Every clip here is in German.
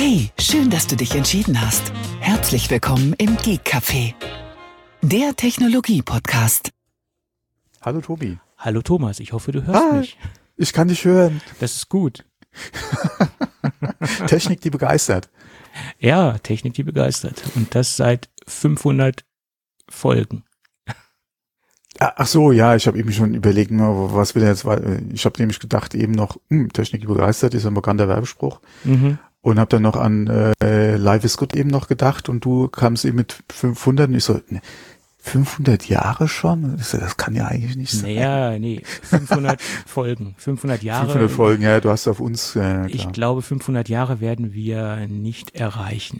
Hey, schön, dass du dich entschieden hast. Herzlich willkommen im Geek Café, der Technologie-Podcast. Hallo Tobi. Hallo Thomas, ich hoffe, du hörst mich. Ich kann dich hören. Das ist gut. Technik, die begeistert. Ja, Technik, die begeistert. Und das seit 500 Folgen. Ach so, ja, ich habe eben schon überlegt, was will er jetzt, weil ich habe nämlich gedacht eben noch, Technik, die begeistert ist ein bekannter Werbespruch. Und habe dann noch an Life is Good eben noch gedacht und du kamst eben mit 500 und ich so, 500 Jahre schon? Das kann ja eigentlich nicht sein. Naja, nee, 500 Folgen, 500 Jahre. 500 Folgen, ja, du hast auf uns, klar. Ich glaube, 500 Jahre werden wir nicht erreichen.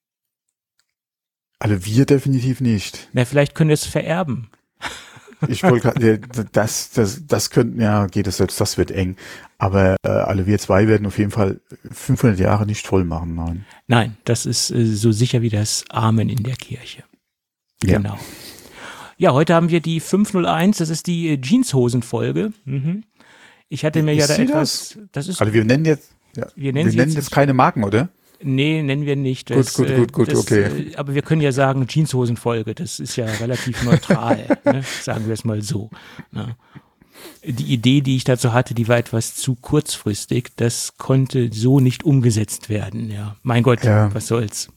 Also wir definitiv nicht. Na, vielleicht können wir es vererben. Ich wollte, das könnten, ja, geht es selbst, das wird eng. Aber alle wir zwei werden auf jeden Fall 500 Jahre nicht voll machen, nein. Nein, das ist so sicher wie das Amen in der Kirche. Ja. Genau. Ja, heute haben wir die 501, das ist die Jeanshosen-Folge. Ich hatte mir ja da etwas, das ist. Also wir nennen jetzt, wir nennen jetzt keine Marken, oder? Nee, nennen wir nicht. Gut, okay. Aber wir können ja sagen Jeanshosen-Folge, das ist ja relativ neutral, ne? Sagen wir es mal so. Ne? Die Idee, die ich dazu hatte, die war etwas zu kurzfristig, das konnte so nicht umgesetzt werden. Ja, mein Gott, Was soll's.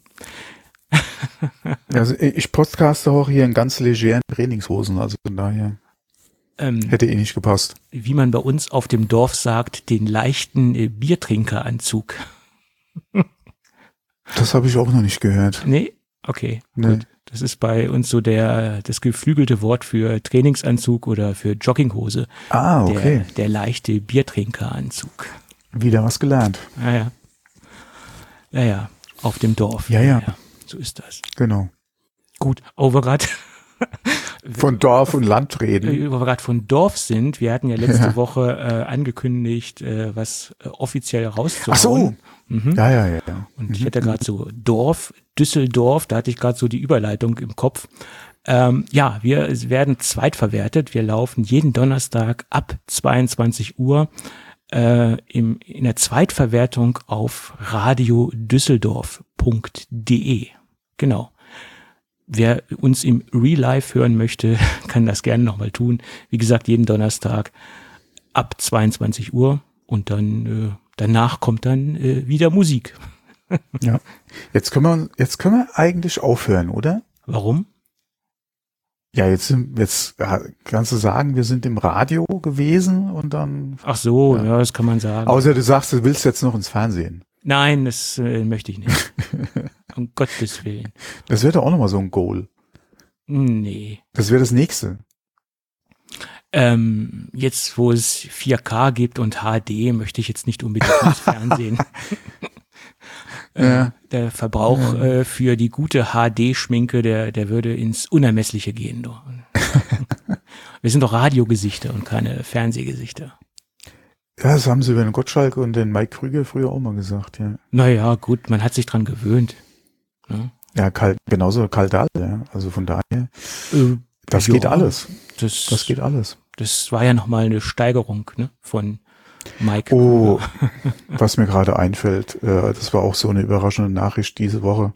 Also ich podcaste auch hier in ganz legeren Trainingshosen, also von daher hätte nicht gepasst. Wie man bei uns auf dem Dorf sagt, den leichten Biertrinkeranzug. Das habe ich auch noch nicht gehört. Nee? Okay, nee. Gut. Das ist bei uns so das geflügelte Wort für Trainingsanzug oder für Jogginghose. Ah, okay. Der leichte Biertrinkeranzug. Wieder was gelernt. Ja, auf dem Dorf. Ja. So ist das. Genau. Gut, wo wir gerade von Dorf und Land reden. Wo wir gerade von Dorf sind, wir hatten ja letzte Woche angekündigt, was offiziell rauszuhauen. Ach so. Ja. Und ich hatte gerade so Düsseldorf, da hatte ich gerade so die Überleitung im Kopf. Wir werden zweitverwertet. Wir laufen jeden Donnerstag ab 22 Uhr in der Zweitverwertung auf radiodüsseldorf.de. Genau. Wer uns im Real Life hören möchte, kann das gerne nochmal tun. Wie gesagt, jeden Donnerstag ab 22 Uhr und dann danach kommt dann wieder Musik. Ja. Jetzt können wir eigentlich aufhören, oder? Warum? Ja, jetzt kannst du sagen, wir sind im Radio gewesen und dann. Ach so, ja, das kann man sagen. Außer du sagst, du willst jetzt noch ins Fernsehen. Nein, das möchte ich nicht. Um Gottes Willen. Das wäre doch auch nochmal so ein Goal. Nee. Das wäre das nächste. Jetzt, wo es 4K gibt und HD, möchte ich jetzt nicht unbedingt ins Fernsehen. Der Verbrauch für die gute HD-Schminke, der würde ins Unermessliche gehen. Doch. Wir sind doch Radiogesichter und keine Fernsehgesichter. Ja, das haben sie über den Gottschalk und den Mike Krüger früher auch mal gesagt, ja. Naja, gut, man hat sich dran gewöhnt. Ne? Ja, genauso Kaldal, ja. Also von daher, das geht alles. Das geht alles. Das war ja nochmal eine Steigerung, ne, von Mike. Oh, was mir gerade einfällt, das war auch so eine überraschende Nachricht diese Woche,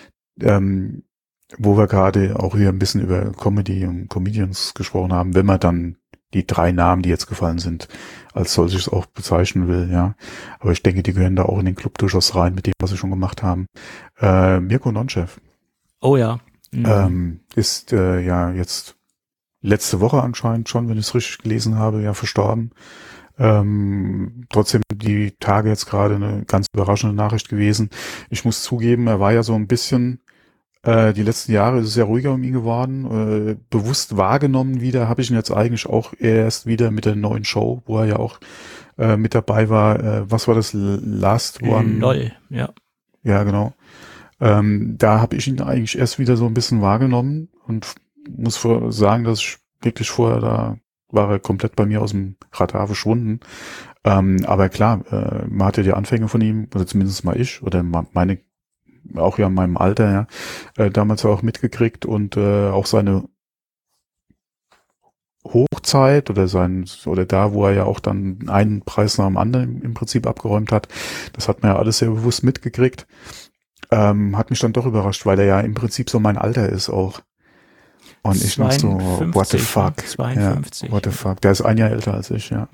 wo wir gerade auch hier ein bisschen über Comedy und Comedians gesprochen haben, wenn man dann die 3 Namen, die jetzt gefallen sind, als solches auch bezeichnen will, ja. Aber ich denke, die gehören da auch in den Club durchaus rein, mit dem, was sie schon gemacht haben. Mirko Nonchev. Oh ja. Ist jetzt letzte Woche anscheinend schon, wenn ich es richtig gelesen habe, ja verstorben. Trotzdem die Tage jetzt gerade eine ganz überraschende Nachricht gewesen. Ich muss zugeben, er war ja so ein bisschen, die letzten Jahre ist es ja ruhiger um ihn geworden. Bewusst wahrgenommen wieder habe ich ihn jetzt eigentlich auch erst wieder mit der neuen Show, wo er ja auch mit dabei war. Was war das? Last One? LOL, ja. Ja, genau. Da habe ich ihn eigentlich erst wieder so ein bisschen wahrgenommen und muss sagen, dass ich wirklich vorher da war er komplett bei mir aus dem Radar verschwunden. Aber klar, man hatte die Anfänge von ihm, oder zumindest mal ich, oder meine, auch ja in meinem Alter, ja, damals auch mitgekriegt und auch seine Hochzeit oder da, wo er ja auch dann einen Preis nach dem anderen im Prinzip abgeräumt hat, das hat man ja alles sehr bewusst mitgekriegt, hat mich dann doch überrascht, weil er ja im Prinzip so mein Alter ist auch. Und ich noch so, what the fuck. 52. Ja, what the fuck. Der ist ein Jahr älter als ich, ja.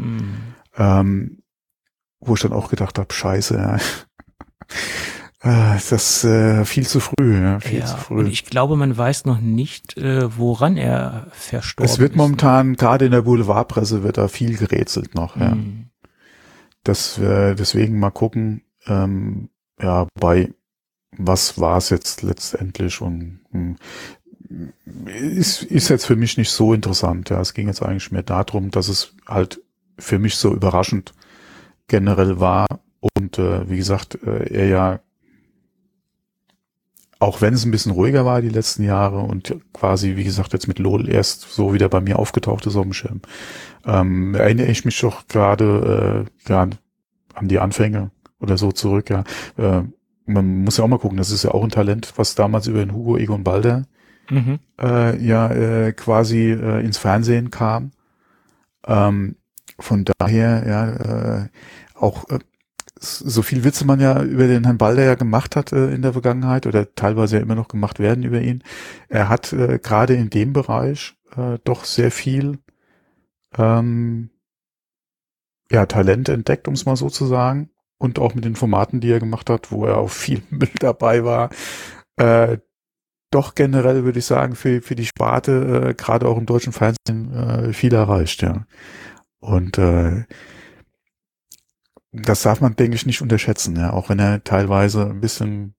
Wo ich dann auch gedacht habe, scheiße, ja. Das viel zu früh, ja, viel zu früh. Und ich glaube, man weiß noch nicht, woran er verstorben ist. Es wird momentan, gerade in der Boulevardpresse, wird da viel gerätselt noch, ja. Deswegen mal gucken, was war es jetzt letztendlich und ist jetzt für mich nicht so interessant, ja. Es ging jetzt eigentlich mehr darum, dass es halt für mich so überraschend generell war und wie gesagt, er ja, auch wenn es ein bisschen ruhiger war die letzten Jahre und quasi, wie gesagt, jetzt mit LOL erst so wieder bei mir aufgetaucht ist auf dem Schirm, erinnere ich mich doch gerade an die Anfänge oder so zurück, ja. Man muss ja auch mal gucken, das ist ja auch ein Talent, was damals über den Hugo Egon Balder quasi ins Fernsehen kam. Von daher, auch so viel Witze man ja über den Herrn Balder ja gemacht hat in der Vergangenheit oder teilweise ja immer noch gemacht werden über ihn. Er hat gerade in dem Bereich doch sehr viel Talent entdeckt, um es mal so zu sagen. Und auch mit den Formaten, die er gemacht hat, wo er auch viel Müll dabei war. Doch generell würde ich sagen, für die Sparte, gerade auch im deutschen Fernsehen, viel erreicht, ja. Und das darf man, denke ich, nicht unterschätzen, ja, auch wenn er teilweise ein bisschen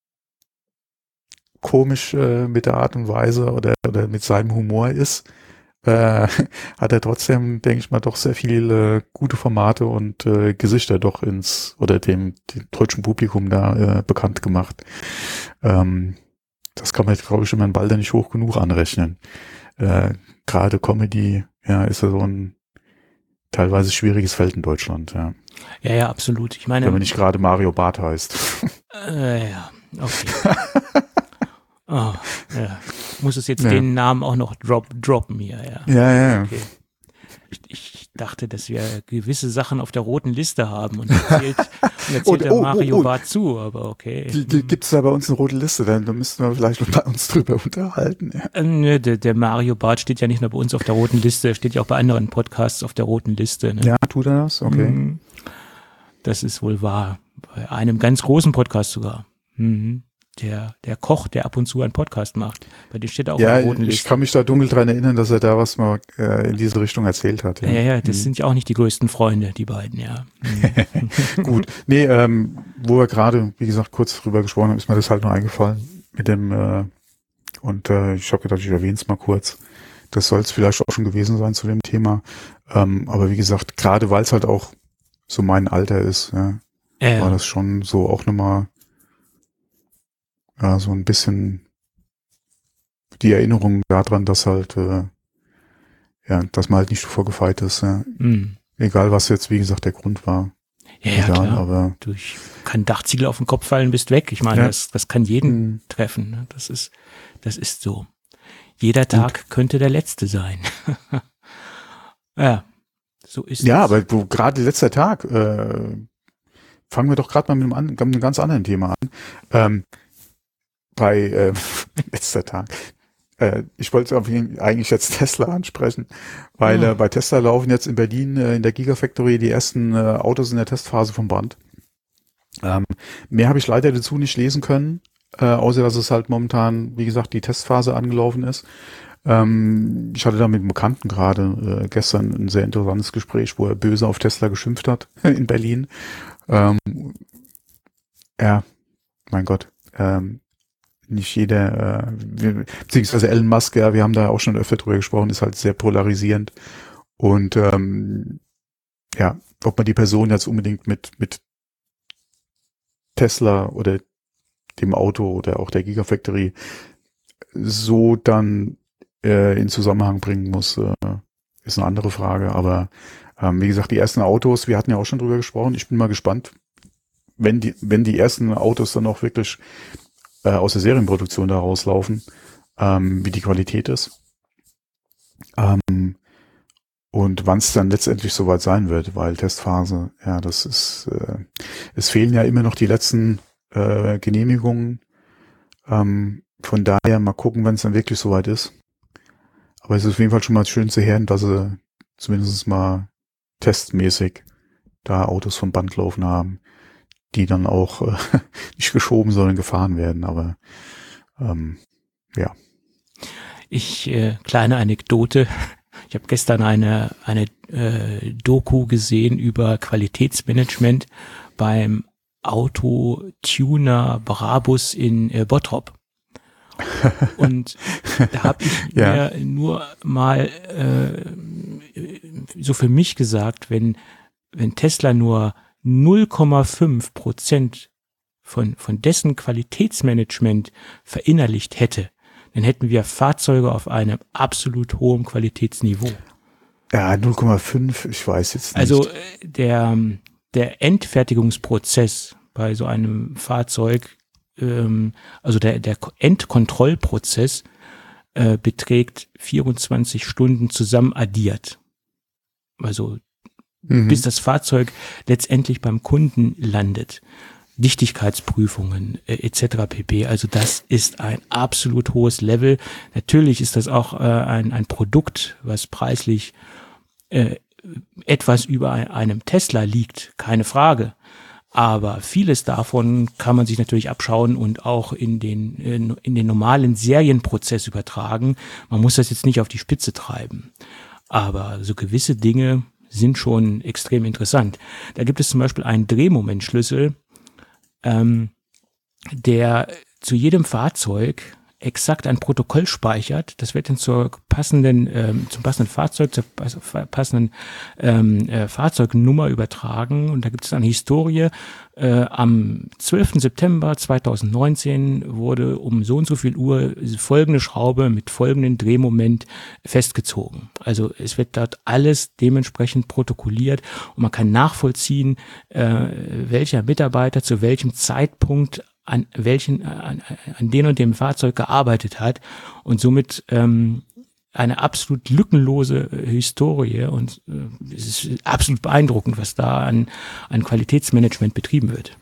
komisch mit der Art und Weise oder mit seinem Humor ist, hat er trotzdem, denke ich mal, doch sehr viele gute Formate und Gesichter doch dem deutschen Publikum da bekannt gemacht. Das kann man jetzt, glaube ich, schon mal Balder nicht hoch genug anrechnen. Gerade Comedy, ja, ist ja so ein teilweise schwieriges Feld in Deutschland, ja. Ja, absolut. Ich meine, wenn man nicht gerade Mario Barth heißt. Ja, okay. Oh, ja. Muss es jetzt den Namen auch noch droppen hier, ja. Ja. Okay. Ich dachte, dass wir gewisse Sachen auf der roten Liste haben und erzählt der Mario Barth zu, aber okay. Gibt es da bei uns eine rote Liste? Dann müssten wir vielleicht bei uns drüber unterhalten. Ja. Der Mario Barth steht ja nicht nur bei uns auf der roten Liste, steht ja auch bei anderen Podcasts auf der roten Liste. Ne? Ja, tut er das? Okay. Das ist wohl wahr. Bei einem ganz großen Podcast sogar. Der Koch, der ab und zu einen Podcast macht. Bei dem steht er auch auf der roten Liste. Ich kann mich da dunkel dran erinnern, dass er da was mal in diese Richtung erzählt hat. Ja, das sind ja auch nicht die größten Freunde, die beiden, ja. Gut. Nee, wo wir gerade, wie gesagt, kurz drüber gesprochen haben, ist mir das halt nur eingefallen mit dem ich habe gedacht, ich erwähne es mal kurz. Das soll es vielleicht auch schon gewesen sein zu dem Thema. Aber wie gesagt, gerade weil es halt auch so mein Alter ist, war das schon so auch nochmal so ein bisschen die Erinnerung daran, dass halt, dass man halt nicht vorgefeit ist, ja. Egal was jetzt, wie gesagt, der Grund war. Ja, egal, klar. Aber durch kein Dachziegel auf den Kopf fallen, bist weg. Ich meine, das kann jeden treffen. Ne? Das ist so. Jeder Tag könnte der letzte sein. Ja, so ist es. Ja, aber gerade letzter Tag, fangen wir doch gerade mal mit einem ganz anderen Thema an. Bei letzter Tag. Ich wollte eigentlich jetzt Tesla ansprechen, weil bei Tesla laufen jetzt in Berlin in der Gigafactory die ersten Autos in der Testphase vom Band. Mehr habe ich leider dazu nicht lesen können, außer dass es halt momentan, wie gesagt, die Testphase angelaufen ist. Ich hatte da mit einem Bekannten gerade gestern ein sehr interessantes Gespräch, wo er böse auf Tesla geschimpft hat in Berlin. Mein Gott. Nicht jeder, beziehungsweise Elon Musk, ja, wir haben da auch schon öfter drüber gesprochen, ist halt sehr polarisierend. Und ob man die Person jetzt unbedingt mit Tesla oder dem Auto oder auch der Gigafactory so dann in Zusammenhang bringen muss, ist eine andere Frage. Aber wie gesagt, die ersten Autos, wir hatten ja auch schon drüber gesprochen, ich bin mal gespannt, wenn die ersten Autos dann auch wirklich aus der Serienproduktion da rauslaufen, wie die Qualität ist. Und wann es dann letztendlich soweit sein wird, weil Testphase, ja, das ist, es fehlen ja immer noch die letzten Genehmigungen. Von daher mal gucken, wenn es dann wirklich soweit ist. Aber es ist auf jeden Fall schon mal schön zu hören, dass sie zumindest mal testmäßig da Autos vom Band laufen haben, die dann auch nicht geschoben, sondern gefahren werden. Aber ja. Kleine Anekdote. Ich habe gestern eine Doku gesehen über Qualitätsmanagement beim Autotuner Brabus in Bottrop. Und da habe ich mir nur mal so für mich gesagt, wenn Tesla nur 0,5% von dessen Qualitätsmanagement verinnerlicht hätte, dann hätten wir Fahrzeuge auf einem absolut hohen Qualitätsniveau. Ja, 0,5, ich weiß jetzt nicht. Also der Endfertigungsprozess bei so einem Fahrzeug, also der Endkontrollprozess beträgt 24 Stunden zusammen addiert. Also bis das Fahrzeug letztendlich beim Kunden landet. Dichtigkeitsprüfungen etc. pp. Also das ist ein absolut hohes Level. Natürlich ist das auch ein Produkt, was preislich etwas über einem Tesla liegt, keine Frage. Aber vieles davon kann man sich natürlich abschauen und auch in den normalen Serienprozess übertragen. Man muss das jetzt nicht auf die Spitze treiben. Aber so gewisse Dinge sind schon extrem interessant. Da gibt es zum Beispiel einen Drehmomentschlüssel, der zu jedem Fahrzeug exakt ein Protokoll speichert. Das wird dann zum passenden Fahrzeug, zur passenden Fahrzeugnummer übertragen. Und da gibt es eine Historie. Am 12. September 2019 wurde um so und so viel Uhr folgende Schraube mit folgendem Drehmoment festgezogen. Also es wird dort alles dementsprechend protokolliert und man kann nachvollziehen, welcher Mitarbeiter zu welchem Zeitpunkt an den und dem Fahrzeug gearbeitet hat und somit eine absolut lückenlose Historie und es ist absolut beeindruckend, was da an Qualitätsmanagement betrieben wird.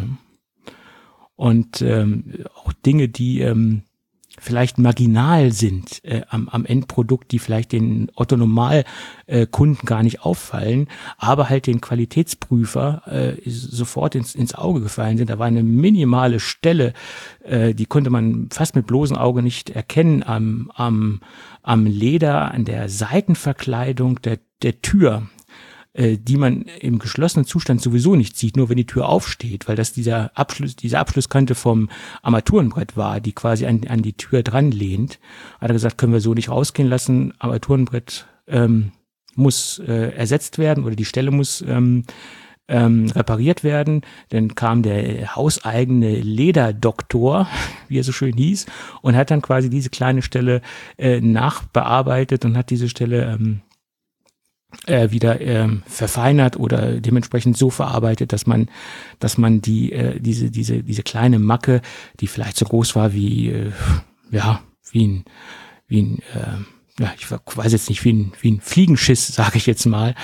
Und auch Dinge, die vielleicht marginal sind am Endprodukt, die vielleicht den Otto-Normal-Kunden gar nicht auffallen, aber halt den Qualitätsprüfer sofort ins Auge gefallen sind. Da war eine minimale Stelle, die konnte man fast mit bloßem Auge nicht erkennen am Leder, an der Seitenverkleidung der Tür, die man im geschlossenen Zustand sowieso nicht sieht, nur wenn die Tür aufsteht, weil das diese Abschlusskante vom Armaturenbrett war, die quasi an die Tür dran lehnt. Hat er gesagt, können wir so nicht rausgehen lassen, Armaturenbrett muss ersetzt werden oder die Stelle muss repariert werden. Dann kam der hauseigene Lederdoktor, wie er so schön hieß, und hat dann quasi diese kleine Stelle nachbearbeitet und hat diese Stelle wieder verfeinert oder dementsprechend so verarbeitet, dass man diese kleine Macke, die vielleicht so groß war wie ein ich weiß jetzt nicht, wie ein Fliegenschiss, sage ich jetzt mal,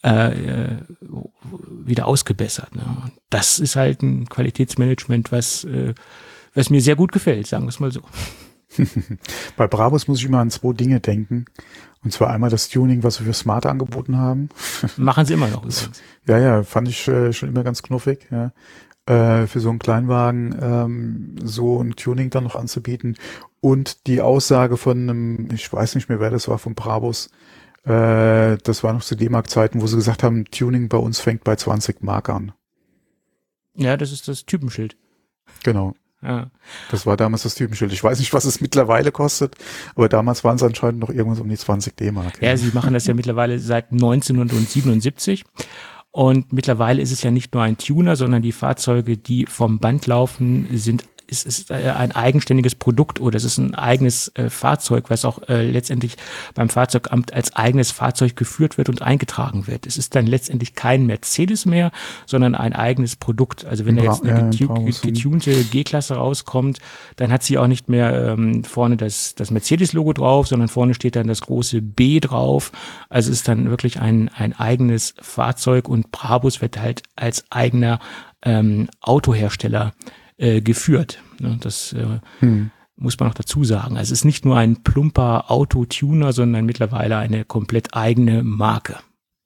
wieder ausgebessert. Ne? Und das ist halt ein Qualitätsmanagement, was mir sehr gut gefällt, sagen wir es mal so. Bei Brabus muss ich immer an 2 Dinge denken. Und zwar einmal das Tuning, was wir für Smart angeboten haben. Machen sie immer noch übrigens. Ja, fand ich schon immer ganz knuffig, ja. Für so einen Kleinwagen so ein Tuning dann noch anzubieten. Und die Aussage von einem, ich weiß nicht mehr, wer das war, von Brabus, das war noch zu D-Mark-Zeiten, wo sie gesagt haben, Tuning bei uns fängt bei 20 Mark an. Ja, das ist das Typenschild. Genau. Ja. Das war damals das Typenschild. Ich weiß nicht, was es mittlerweile kostet, aber damals waren es anscheinend noch irgendwas um die 20 D-Mark. Ja, sie machen das ja mittlerweile seit 1977 und mittlerweile ist es ja nicht nur ein Tuner, sondern die Fahrzeuge, die vom Band laufen, sind es ist ein eigenständiges Produkt oder es ist ein eigenes Fahrzeug, was auch letztendlich beim Fahrzeugamt als eigenes Fahrzeug geführt wird und eingetragen wird. Es ist dann letztendlich kein Mercedes mehr, sondern ein eigenes Produkt. Also wenn da jetzt eine getunte G-Klasse rauskommt, dann hat sie auch nicht mehr vorne das Mercedes-Logo drauf, sondern vorne steht dann das große B drauf. Also ist dann wirklich ein eigenes Fahrzeug und Brabus wird halt als eigener Autohersteller geführt. Das muss man noch dazu sagen. Also es ist nicht nur ein plumper Autotuner, sondern mittlerweile eine komplett eigene Marke.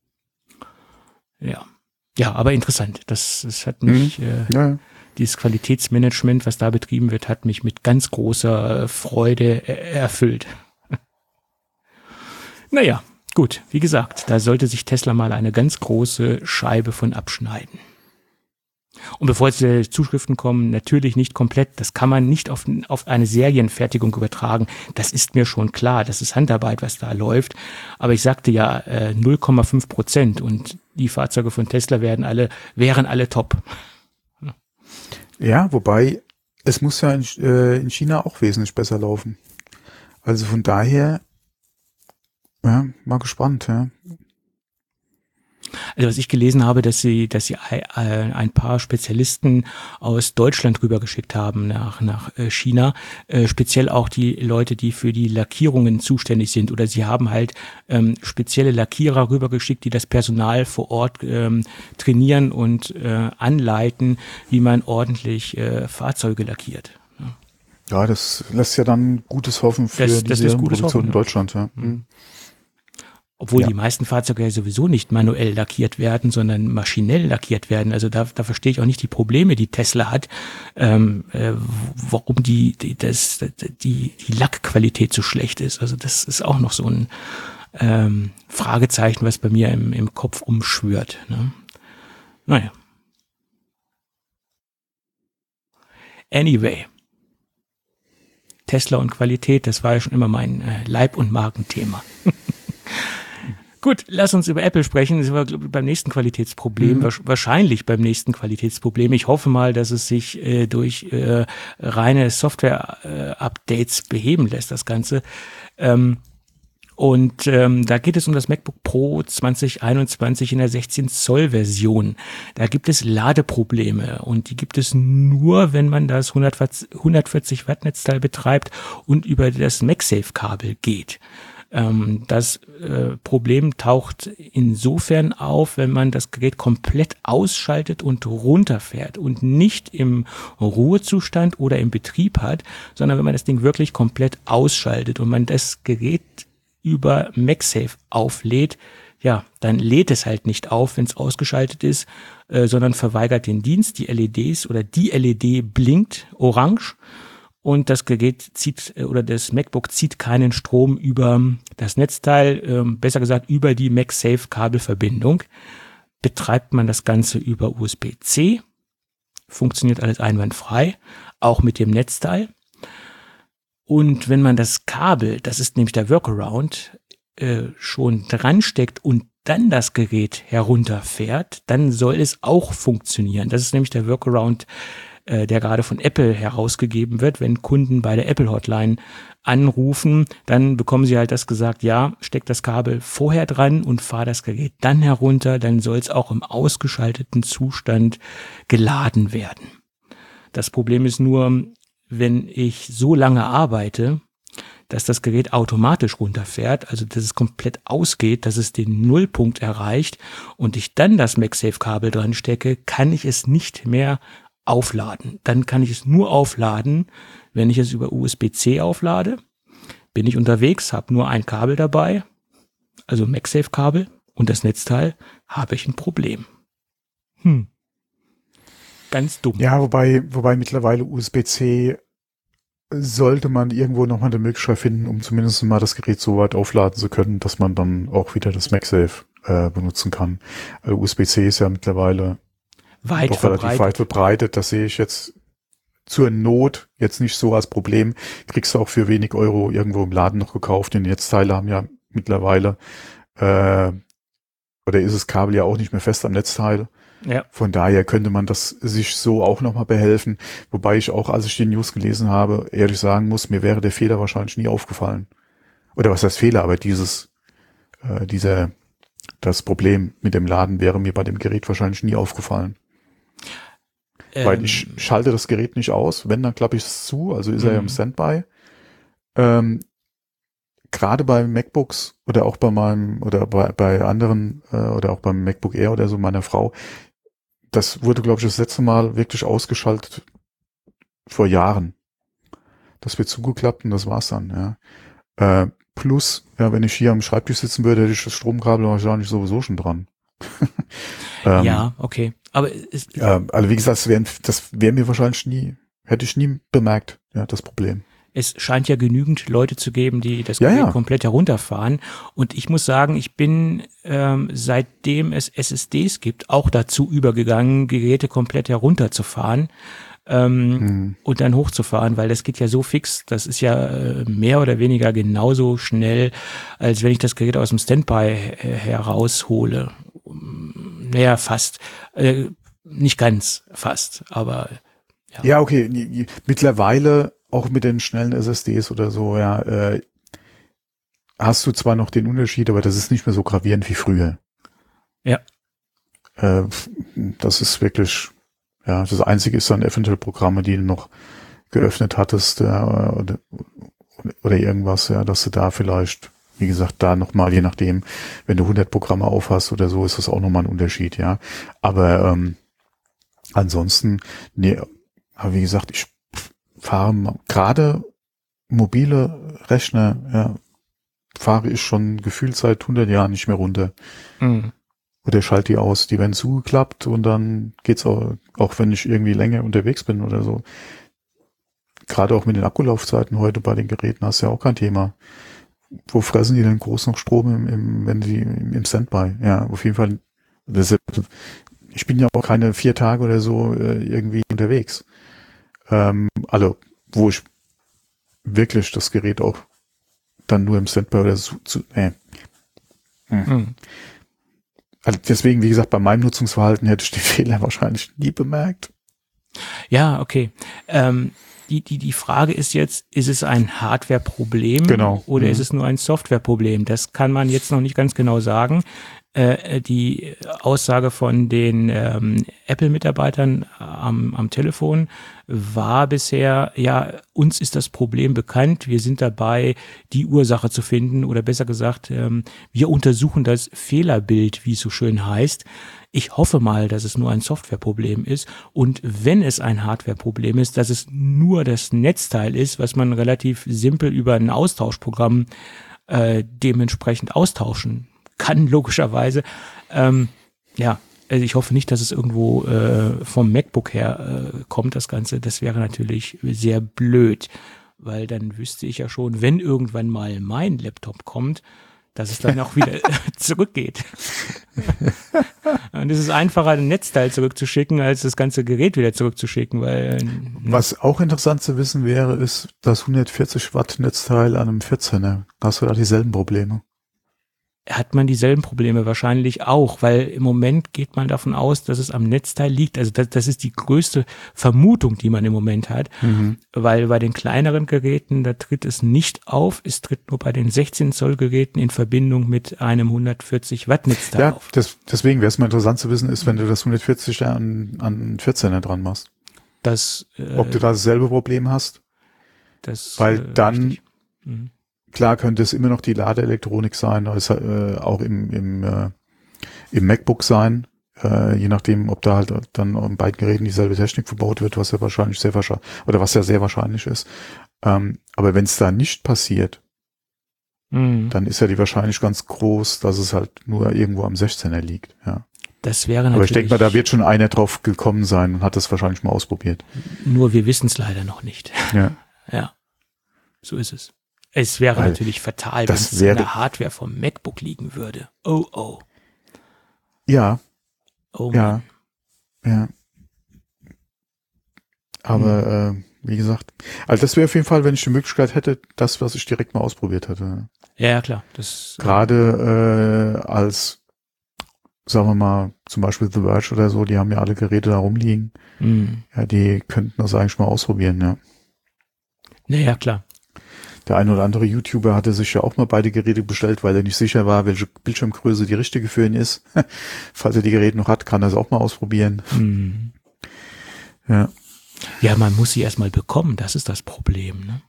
Ja, aber interessant. Das hat mich, dieses Qualitätsmanagement, was da betrieben wird, hat mich mit ganz großer Freude erfüllt. Naja, gut, wie gesagt, da sollte sich Tesla mal eine ganz große Scheibe von abschneiden. Und bevor jetzt Zuschriften kommen, natürlich nicht komplett. Das kann man nicht auf eine Serienfertigung übertragen. Das ist mir schon klar. Das ist Handarbeit, was da läuft. Aber ich sagte ja 0,5% und die Fahrzeuge von Tesla wären alle top. Ja, wobei es muss ja in China auch wesentlich besser laufen. Also von daher, ja, mal gespannt, ja. Also was ich gelesen habe, dass sie ein paar Spezialisten aus Deutschland rübergeschickt haben nach China, speziell auch die Leute, die für die Lackierungen zuständig sind, oder sie haben halt spezielle Lackierer rübergeschickt, die das Personal vor Ort trainieren und anleiten, wie man ordentlich Fahrzeuge lackiert. Ja, das lässt ja dann Gutes hoffen für diese Produktion in Deutschland. Ja. Mhm. Obwohl die meisten Fahrzeuge ja sowieso nicht manuell lackiert werden, sondern maschinell lackiert werden. Also da verstehe ich auch nicht die Probleme, die Tesla hat, warum die Lackqualität so schlecht ist. Also das ist auch noch so ein Fragezeichen, was bei mir im Kopf umschwirrt. Ne? Naja. Anyway. Tesla und Qualität, das war ja schon immer mein Leib- und Magenthema. Gut, lass uns über Apple sprechen. Das war beim nächsten Qualitätsproblem, wahrscheinlich beim nächsten Qualitätsproblem. Ich hoffe mal, dass es sich durch reine Software-Updates beheben lässt, das Ganze. Und da geht es um das MacBook Pro 2021 in der 16-Zoll-Version. Da gibt es Ladeprobleme und die gibt es nur, wenn man das 140 Watt Netzteil betreibt und über das MagSafe-Kabel geht. Das Problem taucht insofern auf, wenn man das Gerät komplett ausschaltet und runterfährt und nicht im Ruhezustand oder im Betrieb hat, sondern wenn man das Ding wirklich komplett ausschaltet und man das Gerät über MagSafe auflädt, ja, dann lädt es halt nicht auf, wenn es ausgeschaltet ist, sondern verweigert den Dienst. Die LEDs oder die LED blinkt orange. Und das Gerät das MacBook zieht keinen Strom über das Netzteil, besser gesagt über die MagSafe-Kabelverbindung. Betreibt man das Ganze über USB-C, funktioniert alles einwandfrei, auch mit dem Netzteil. Und wenn man das Kabel, das ist nämlich der Workaround, schon dran steckt und dann das Gerät herunterfährt, dann soll es auch funktionieren. Das ist nämlich der Workaround, der gerade von Apple herausgegeben wird. Wenn Kunden bei der Apple Hotline anrufen, dann bekommen sie halt das gesagt, ja, steck das Kabel vorher dran und fahr das Gerät dann herunter, dann soll es auch im ausgeschalteten Zustand geladen werden. Das Problem ist nur, wenn ich so lange arbeite, dass das Gerät automatisch runterfährt, also dass es komplett ausgeht, dass es den Nullpunkt erreicht und ich dann das MagSafe-Kabel dran stecke, kann ich es nicht mehr aufladen. Dann kann ich es nur aufladen, wenn ich es über USB-C auflade. Bin ich unterwegs, habe nur ein Kabel dabei, also MagSafe-Kabel und das Netzteil, habe ich ein Problem. Ganz dumm. Ja, wobei mittlerweile USB-C sollte man irgendwo nochmal eine Möglichkeit finden, um zumindest mal das Gerät so weit aufladen zu können, dass man dann auch wieder das MagSafe benutzen kann. Also USB-C ist ja mittlerweile doch relativ weit verbreitet. Das sehe ich jetzt zur Not jetzt nicht so als Problem. Kriegst du auch für wenig Euro irgendwo im Laden noch gekauft. Die Netzteile haben ja mittlerweile, oder ist das Kabel ja auch nicht mehr fest am Netzteil. Ja. Von daher könnte man das sich so auch nochmal behelfen. Wobei ich auch, als ich die News gelesen habe, ehrlich sagen muss, mir wäre der Fehler wahrscheinlich nie aufgefallen. Oder was heißt Fehler, aber das Problem mit dem Laden wäre mir bei dem Gerät wahrscheinlich nie aufgefallen. Weil ich schalte das Gerät nicht aus, wenn, dann klappe ich es zu, also ist er ja im Standby. Gerade bei MacBooks oder auch bei bei anderen oder auch beim MacBook Air oder so meiner Frau, das wurde, glaube ich, das letzte Mal wirklich ausgeschaltet vor Jahren. Das wird zugeklappt und das war's dann, ja. Plus, ja, wenn ich hier am Schreibtisch sitzen würde, hätte ich das Stromkabel wahrscheinlich sowieso schon dran. Ja, okay. Aber also wie gesagt, das wäre mir wahrscheinlich hätte ich nie bemerkt, ja, das Problem. es scheint ja genügend Leute zu geben, die das Gerät komplett herunterfahren. Und ich muss sagen, ich bin seitdem es SSDs gibt, auch dazu übergegangen, Geräte komplett herunterzufahren und dann hochzufahren, weil das geht ja so fix. Das ist ja mehr oder weniger genauso schnell, als wenn ich das Gerät aus dem Standby heraushole. Naja, fast. Nicht ganz fast, aber ja. Ja, okay. Mittlerweile auch mit den schnellen SSDs oder so, ja, hast du zwar noch den Unterschied, aber das ist nicht mehr so gravierend wie früher. Ja. Das ist wirklich, ja, das Einzige ist dann eventuell Programme, die du noch geöffnet hattest, oder irgendwas, ja, dass du da vielleicht, wie gesagt, da nochmal, je nachdem, wenn du 100 Programme aufhast oder so, ist das auch nochmal ein Unterschied, ja. Aber ansonsten, nee, aber wie gesagt, ich fahre gerade mobile Rechner, ja, fahre ich schon gefühlt seit 100 Jahren nicht mehr runter. Oder schalte die aus, die werden zugeklappt und dann geht's auch wenn ich irgendwie länger unterwegs bin oder so. Gerade auch mit den Akkulaufzeiten heute bei den Geräten hast du ja auch kein Thema. Wo fressen die denn groß noch Strom wenn die im Standby? Ja, auf jeden Fall. Ich bin ja auch keine 4 Tage oder so irgendwie unterwegs. Also, wo ich wirklich das Gerät auch dann nur im Standby oder so Also deswegen, wie gesagt, bei meinem Nutzungsverhalten hätte ich den Fehler wahrscheinlich nie bemerkt. Ja, okay. Die Frage ist jetzt, ist es ein Hardware-Problem oder ist es nur ein Software-Problem? Das kann man jetzt noch nicht ganz genau sagen. Die Aussage von den Apple-Mitarbeitern am Telefon war bisher, ja, uns ist das Problem bekannt, wir sind dabei, die Ursache zu finden oder besser gesagt, wir untersuchen das Fehlerbild, wie es so schön heißt. Ich hoffe mal, dass es nur ein Softwareproblem ist und wenn es ein Hardwareproblem ist, dass es nur das Netzteil ist, was man relativ simpel über ein Austauschprogramm dementsprechend austauschen kann, logischerweise. Ja, also ich hoffe nicht, dass es irgendwo vom MacBook her kommt, das Ganze. Das wäre natürlich sehr blöd, weil dann wüsste ich ja schon, wenn irgendwann mal mein Laptop kommt, dass es dann auch wieder zurückgeht. Und es ist einfacher, ein Netzteil zurückzuschicken, als das ganze Gerät wieder zurückzuschicken, weil... Was auch interessant zu wissen wäre, ist das 140 Watt Netzteil an einem 14er. Hast du da dieselben Probleme? Hat man dieselben Probleme wahrscheinlich auch, weil im Moment geht man davon aus, dass es am Netzteil liegt. Also das ist die größte Vermutung, die man im Moment hat, weil bei den kleineren Geräten, da tritt es nicht auf, es tritt nur bei den 16 Zoll Geräten in Verbindung mit einem 140 Watt Netzteil auf. Ja, deswegen wäre es mal interessant zu wissen, ist, wenn du das 140 an 14er dran machst. Ob du da dasselbe Problem hast? Weil dann klar könnte es immer noch die Ladeelektronik sein, auch im MacBook sein, je nachdem, ob da halt dann in beiden Geräten dieselbe Technik verbaut wird, was ja wahrscheinlich sehr wahrscheinlich ist. Aber wenn es da nicht passiert, dann ist ja die Wahrscheinlichkeit ganz groß, dass es halt nur irgendwo am 16er liegt. Ja. Das wäre natürlich. Aber ich denke mal, da wird schon einer drauf gekommen sein und hat das wahrscheinlich mal ausprobiert. Nur wir wissen es leider noch nicht. Ja. Ja, so ist es. Es wäre natürlich fatal, wenn es in der Hardware vom MacBook liegen würde. Oh. Ja. Oh Mann. Ja. Aber wie gesagt, also das wäre auf jeden Fall, wenn ich die Möglichkeit hätte, das, was ich direkt mal ausprobiert hatte. Ja, klar. Gerade als sagen wir mal, zum Beispiel The Verge oder so, die haben ja alle Geräte da rumliegen. Ja, die könnten das eigentlich mal ausprobieren, ja. Naja, klar. Der ein oder andere YouTuber hatte sich ja auch mal beide Geräte bestellt, weil er nicht sicher war, welche Bildschirmgröße die richtige für ihn ist. Falls er die Geräte noch hat, kann er es auch mal ausprobieren. Ja. Ja, man muss sie erstmal bekommen, das ist das Problem, ne?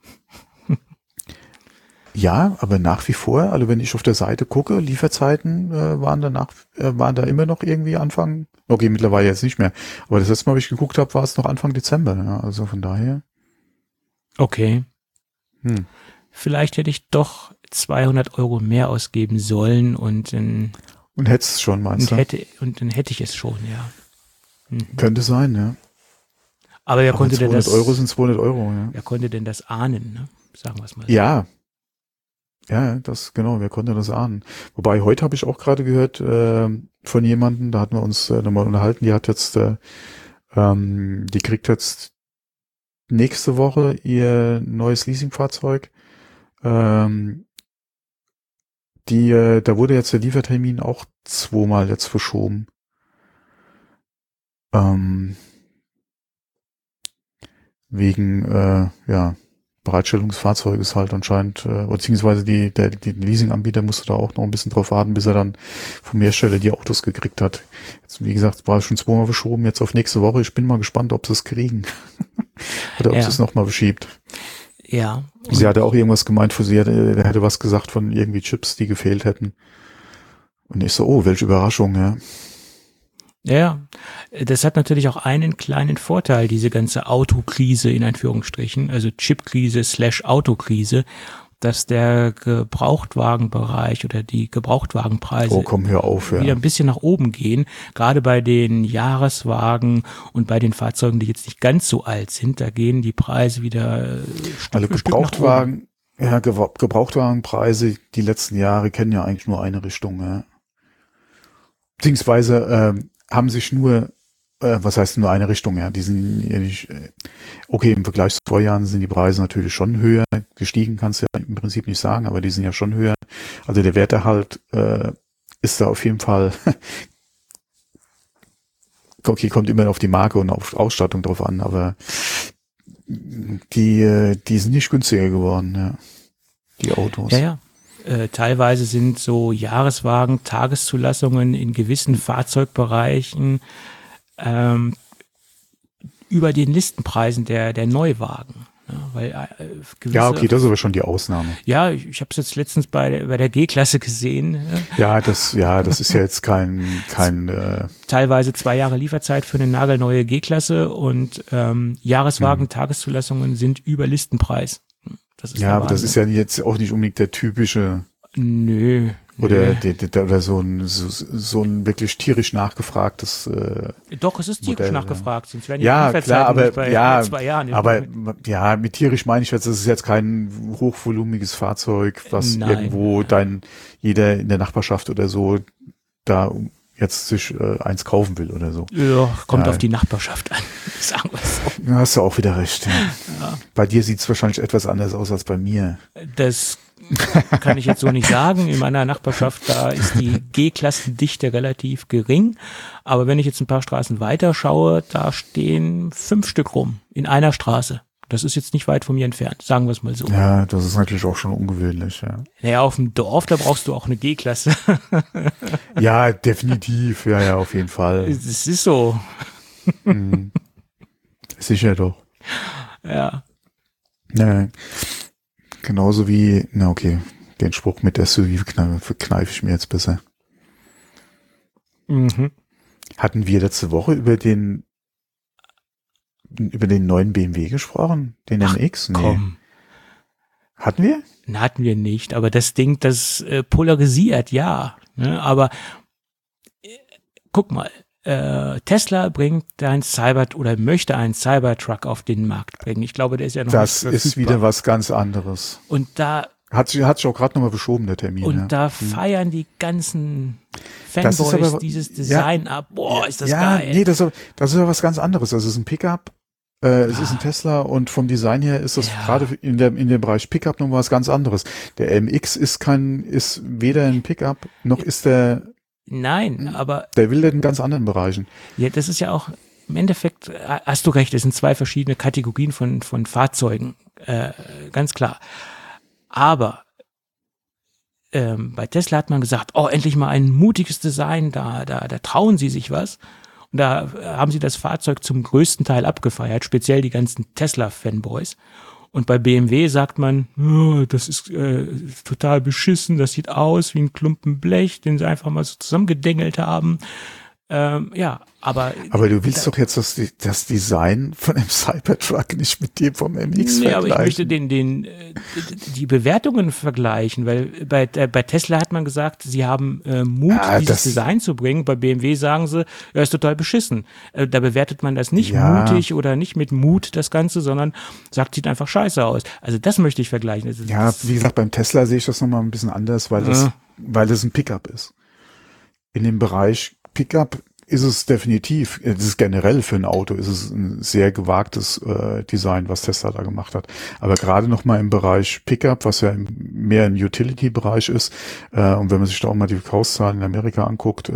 Ja, aber nach wie vor, also wenn ich auf der Seite gucke, Lieferzeiten waren da immer noch irgendwie Anfang, okay, mittlerweile jetzt nicht mehr, aber das letzte Mal, wie ich geguckt habe, war es noch Anfang Dezember, ja, also von daher. Okay. Vielleicht hätte ich doch 200 € mehr ausgeben sollen und dann hättest es schon, meinst du? dann hätte ich es schon, ja. Könnte sein, ja. Aber wer konnte denn das? 200 € sind 200 €, ja. Wer konnte denn das ahnen, ne? Sagen wir es mal so. Ja. Ja, genau, wer konnte das ahnen? Wobei, heute habe ich auch gerade gehört von jemandem, da hatten wir uns nochmal unterhalten, die hat jetzt, die kriegt jetzt nächste Woche ihr neues Leasingfahrzeug. Da wurde jetzt der Liefertermin auch 2-mal jetzt verschoben. Wegen, Bereitstellungsfahrzeuges halt anscheinend, beziehungsweise der Leasinganbieter musste da auch noch ein bisschen drauf warten, bis er dann vom Hersteller die Autos gekriegt hat. Jetzt, wie gesagt, war schon 2-mal verschoben, jetzt auf nächste Woche. Ich bin mal gespannt, ob sie es kriegen. Oder ob sie es nochmal verschiebt. Ja. Sie hatte auch irgendwas gemeint, der hätte was gesagt von irgendwie Chips, die gefehlt hätten. Und ich so, oh, welche Überraschung, ja. Ja, das hat natürlich auch einen kleinen Vorteil, diese ganze Autokrise in Anführungsstrichen, also Chipkrise / Autokrise, dass der Gebrauchtwagenbereich oder die Gebrauchtwagenpreise wieder ein bisschen nach oben gehen. Gerade bei den Jahreswagen und bei den Fahrzeugen, die jetzt nicht ganz so alt sind, da gehen die Preise wieder Stück Gebrauchtwagen, ja, Gebrauchtwagenpreise die letzten Jahre kennen ja eigentlich nur eine Richtung, ja. Beziehungsweise haben sich nur, was heißt nur eine Richtung, ja, die sind ja nicht, okay, im Vergleich zu Vorjahren sind die Preise natürlich schon höher, gestiegen kannst du ja im Prinzip nicht sagen, aber die sind ja schon höher, also der Werterhalt ist da auf jeden Fall, okay, kommt immer auf die Marke und auf Ausstattung drauf an, aber die sind nicht günstiger geworden, ja, die Autos. Ja. Teilweise sind so Jahreswagen, Tageszulassungen in gewissen Fahrzeugbereichen über den Listenpreisen der Neuwagen. Ja, weil okay, das ist aber schon die Ausnahme. Ja, ich habe es jetzt letztens bei der G-Klasse gesehen. Ja, das ist ja jetzt kein teilweise 2 Jahre Lieferzeit für eine nagelneue G-Klasse und Jahreswagen, Tageszulassungen sind über Listenpreis. Das ist aber das ist ja jetzt auch nicht unbedingt der typische. Nö. Oder so ein wirklich tierisch nachgefragtes. Doch, es ist tierisch nachgefragt. Sonst werden ja, klar, aber bei 2 Jahren. Aber ja, mit tierisch meine ich jetzt, das ist jetzt kein hochvolumiges Fahrzeug, was irgendwo jeder in der Nachbarschaft oder so da jetzt sich eins kaufen will oder so. Ja, kommt auf die Nachbarschaft an, sagen wir so. Da hast du auch wieder recht. Ja. Bei dir sieht es wahrscheinlich etwas anders aus als bei mir. Das kann ich jetzt so nicht sagen. In meiner Nachbarschaft, da ist die G-Klassendichte relativ gering. Aber wenn ich jetzt ein paar Straßen weiter schaue, da stehen 5 Stück rum in einer Straße. Das ist jetzt nicht weit von mir entfernt, sagen wir es mal so. Ja, das ist natürlich auch schon ungewöhnlich, ja. Naja, auf dem Dorf, da brauchst du auch eine G-Klasse. Ja, definitiv, ja, auf jeden Fall. Es ist so. Sicher doch. Ja. Genauso wie, den Spruch mit SUV verkneife ich mir jetzt besser. Hatten wir letzte Woche über den neuen BMW gesprochen? Den MX? Nee. Komm. Hatten wir? Hatten wir nicht, aber das Ding, das polarisiert, ja. Ne? Aber guck mal, Tesla bringt möchte einen Cybertruck auf den Markt bringen. Ich glaube, der ist ja noch das nicht verfügbar. Das ist wieder was ganz anderes. Und da hat sich auch gerade nochmal verschoben, der Termin. Und da feiern die ganzen Fanboys dieses Design ab. Boah, ist das geil. Nee, das ist ja was ganz anderes. Das ist ein Pickup. Es ist ein Tesla und vom Design her ist das gerade in dem Bereich Pickup noch was ganz anderes. Der MX ist weder ein Pickup, noch ist der Nein, aber... Der will das in ganz anderen Bereichen. Ja, das ist ja auch, im Endeffekt, hast du recht, es sind zwei verschiedene Kategorien von Fahrzeugen, ganz klar. Aber bei Tesla hat man gesagt, oh, endlich mal ein mutiges Design, da trauen sie sich was. Und da haben sie das Fahrzeug zum größten Teil abgefeiert, speziell die ganzen Tesla-Fanboys. Und bei BMW sagt man, oh, das ist total beschissen, das sieht aus wie ein Klumpen Blech, den sie einfach mal so zusammengedengelt haben. Ja, aber du willst doch jetzt das Design von dem Cybertruck nicht mit dem vom MX vergleichen. Aber ich möchte die Bewertungen vergleichen, weil bei Tesla hat man gesagt, sie haben Mut, dieses Design zu bringen. Bei BMW sagen sie, ja, ist total beschissen. Da bewertet man das nicht mutig oder nicht mit Mut, das Ganze, sondern sagt, sieht einfach scheiße aus. Also das möchte ich vergleichen. Wie gesagt, beim Tesla sehe ich das nochmal ein bisschen anders, weil das ein Pickup ist. In dem Bereich Pickup ist es definitiv, es ist generell für ein Auto, ist es ein sehr gewagtes Design, was Tesla da gemacht hat. Aber gerade noch mal im Bereich Pickup, was ja mehr im Utility-Bereich ist, und wenn man sich da auch mal die Verkaufszahlen in Amerika anguckt,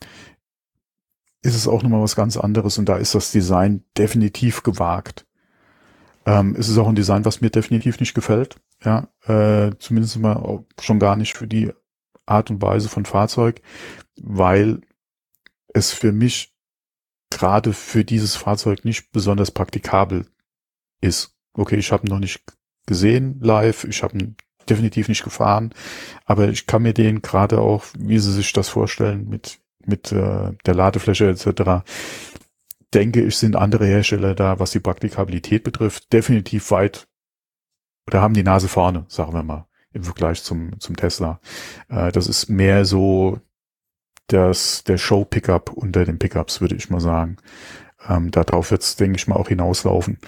ist es auch noch mal was ganz anderes und da ist das Design definitiv gewagt. Es ist auch ein Design, was mir definitiv nicht gefällt, ja, zumindest mal schon gar nicht für die Art und Weise von Fahrzeug, weil es für mich gerade für dieses Fahrzeug nicht besonders praktikabel ist. Okay, ich habe ihn noch nicht gesehen live, ich habe ihn definitiv nicht gefahren, aber ich kann mir den gerade auch, wie Sie sich das vorstellen, mit der Ladefläche etc., denke ich, sind andere Hersteller da, was die Praktikabilität betrifft, definitiv weit oder haben die Nase vorne, sagen wir mal, im Vergleich zum Tesla. Das ist mehr so der Show-Pickup unter den Pickups, würde ich mal sagen. Darauf wird es, denke ich mal, auch hinauslaufen.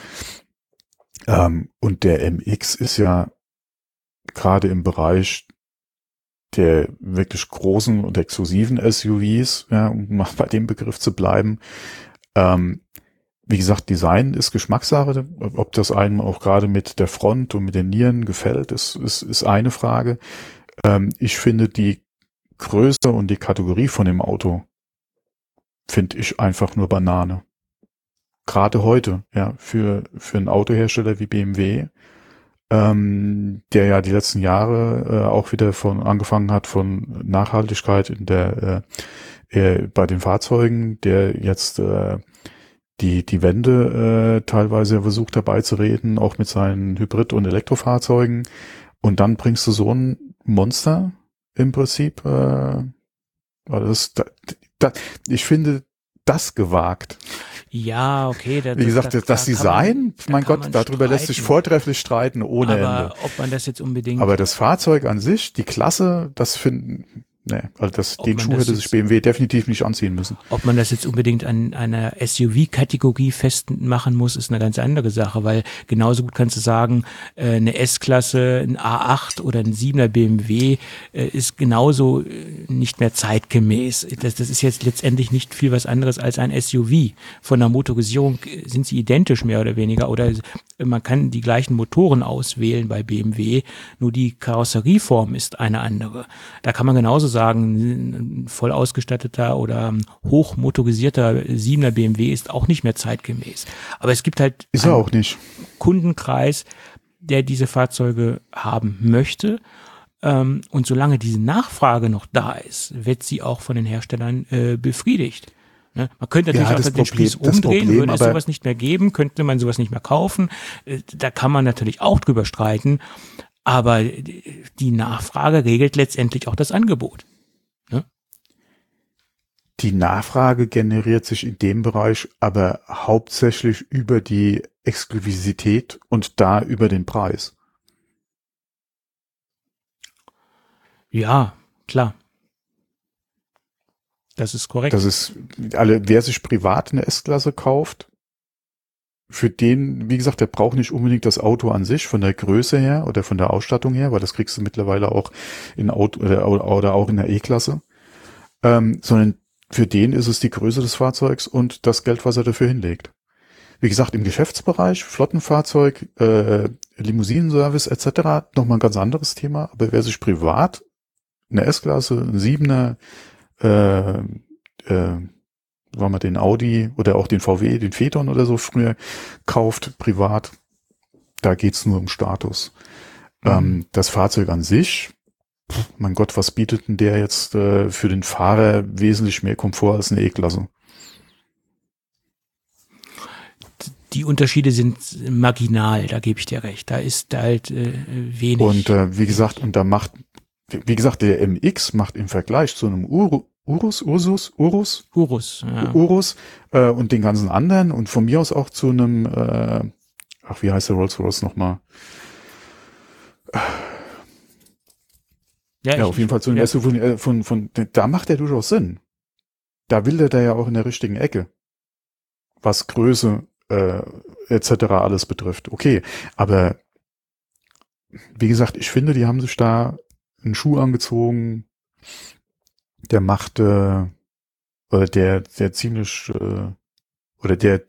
Und der MX ist ja gerade im Bereich der wirklich großen und exklusiven SUVs, ja, um mal bei dem Begriff zu bleiben. Wie gesagt, Design ist Geschmackssache. Ob das einem auch gerade mit der Front und mit den Nieren gefällt, ist eine Frage. Ich finde die Größe und die Kategorie von dem Auto finde ich einfach nur Banane. Gerade heute, ja, für einen Autohersteller wie BMW, der ja die letzten Jahre auch wieder angefangen hat von Nachhaltigkeit bei den Fahrzeugen, der jetzt die Wende teilweise versucht herbeizureden, auch mit seinen Hybrid- und Elektrofahrzeugen. Und dann bringst du so ein Monster im Prinzip, ich finde das gewagt. Ja, okay. Wie gesagt, das Design, mein Gott, darüber lässt sich vortrefflich streiten ohne Ende. Aber ob man das jetzt unbedingt... Aber das Fahrzeug an sich, die Klasse, das finden... Nee, also den Schuh hätte sich BMW definitiv nicht anziehen müssen. Ob man das jetzt unbedingt an einer SUV-Kategorie festmachen muss, ist eine ganz andere Sache, weil genauso gut kannst du sagen, eine S-Klasse, ein A8 oder ein 7er BMW ist genauso nicht mehr zeitgemäß. Das ist jetzt letztendlich nicht viel was anderes als ein SUV. Von der Motorisierung sind sie identisch mehr oder weniger, oder man kann die gleichen Motoren auswählen bei BMW, nur die Karosserieform ist eine andere. Da kann man genauso sagen, ein voll ausgestatteter oder hochmotorisierter 7er BMW ist auch nicht mehr zeitgemäß. Aber es gibt halt einen Kundenkreis, der diese Fahrzeuge haben möchte. Und solange diese Nachfrage noch da ist, wird sie auch von den Herstellern befriedigt. Ne? Man könnte natürlich auch den Spieß umdrehen, würde es sowas nicht mehr geben, könnte man sowas nicht mehr kaufen. Da kann man natürlich auch drüber streiten. Aber die Nachfrage regelt letztendlich auch das Angebot. Ne? Die Nachfrage generiert sich in dem Bereich aber hauptsächlich über die Exklusivität und da über den Preis. Ja, klar. Das ist korrekt. Wer sich privat eine S-Klasse kauft, für den, wie gesagt, der braucht nicht unbedingt das Auto an sich von der Größe her oder von der Ausstattung her, weil das kriegst du mittlerweile auch in Auto oder auch in der E-Klasse, sondern für den ist es die Größe des Fahrzeugs und das Geld, was er dafür hinlegt. Wie gesagt, im Geschäftsbereich, Flottenfahrzeug, Limousinenservice etc. nochmal ein ganz anderes Thema, aber wer sich privat eine S-Klasse, ein 7er, wenn man den Audi oder auch den VW, den Phaeton oder so früher kauft, privat, da geht's nur um Status. Das Fahrzeug an sich, mein Gott, was bietet denn der jetzt für den Fahrer wesentlich mehr Komfort als eine E-Klasse? Die Unterschiede sind marginal, da gebe ich dir recht. Da ist halt wenig. Und wie gesagt, der MX macht im Vergleich zu einem Urus und den ganzen anderen und von mir aus auch zu einem, wie heißt der Rolls-Royce nochmal? Ja, auf jeden Fall zu einem SUV da macht der durchaus Sinn. Da will der ja auch in der richtigen Ecke, was Größe etc. alles betrifft. Okay, aber wie gesagt, ich finde, die haben sich da einen Schuh angezogen, der macht oder der ziemlich oder der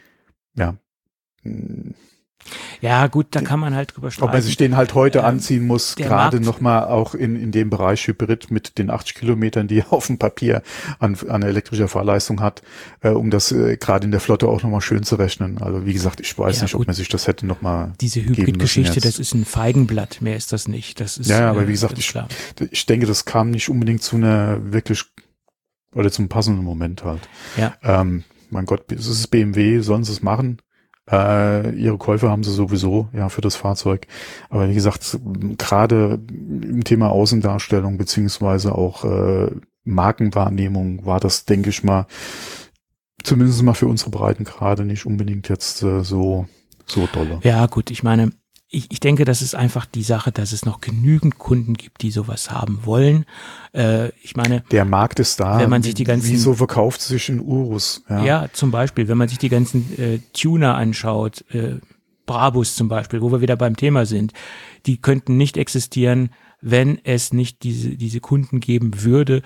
ja gut, da kann man halt drüber streiten. Ob man sich den halt heute anziehen muss, gerade nochmal auch in dem Bereich Hybrid mit den 80 Kilometern, die er auf dem Papier an elektrischer Fahrleistung hat, um das gerade in der Flotte auch nochmal schön zu rechnen. Also wie gesagt, ich weiß nicht, ob man sich das hätte nochmal diese Hybrid-Geschichte, das ist ein Feigenblatt, mehr ist das nicht. Das ist, ja, aber wie gesagt, ich denke, das kam nicht unbedingt zu einer wirklich oder zum passenden Moment halt. Ja. Mein Gott, es ist BMW, sollen sie es machen? Ihre Käufe haben sie sowieso, ja, für das Fahrzeug. Aber wie gesagt, gerade im Thema Außendarstellung beziehungsweise auch Markenwahrnehmung war das, denke ich mal, zumindest mal für unsere Breitengrade nicht unbedingt jetzt so dolle. Ja, gut, ich meine, ich denke, das ist einfach die Sache, dass es noch genügend Kunden gibt, die sowas haben wollen. Ich meine, der Markt ist da. Wenn man sich die ganzen, wieso verkauft sich ein Urus? Ja, zum Beispiel, wenn man sich die ganzen Tuner anschaut, Brabus zum Beispiel, wo wir wieder beim Thema sind, die könnten nicht existieren, wenn es nicht diese Kunden geben würde,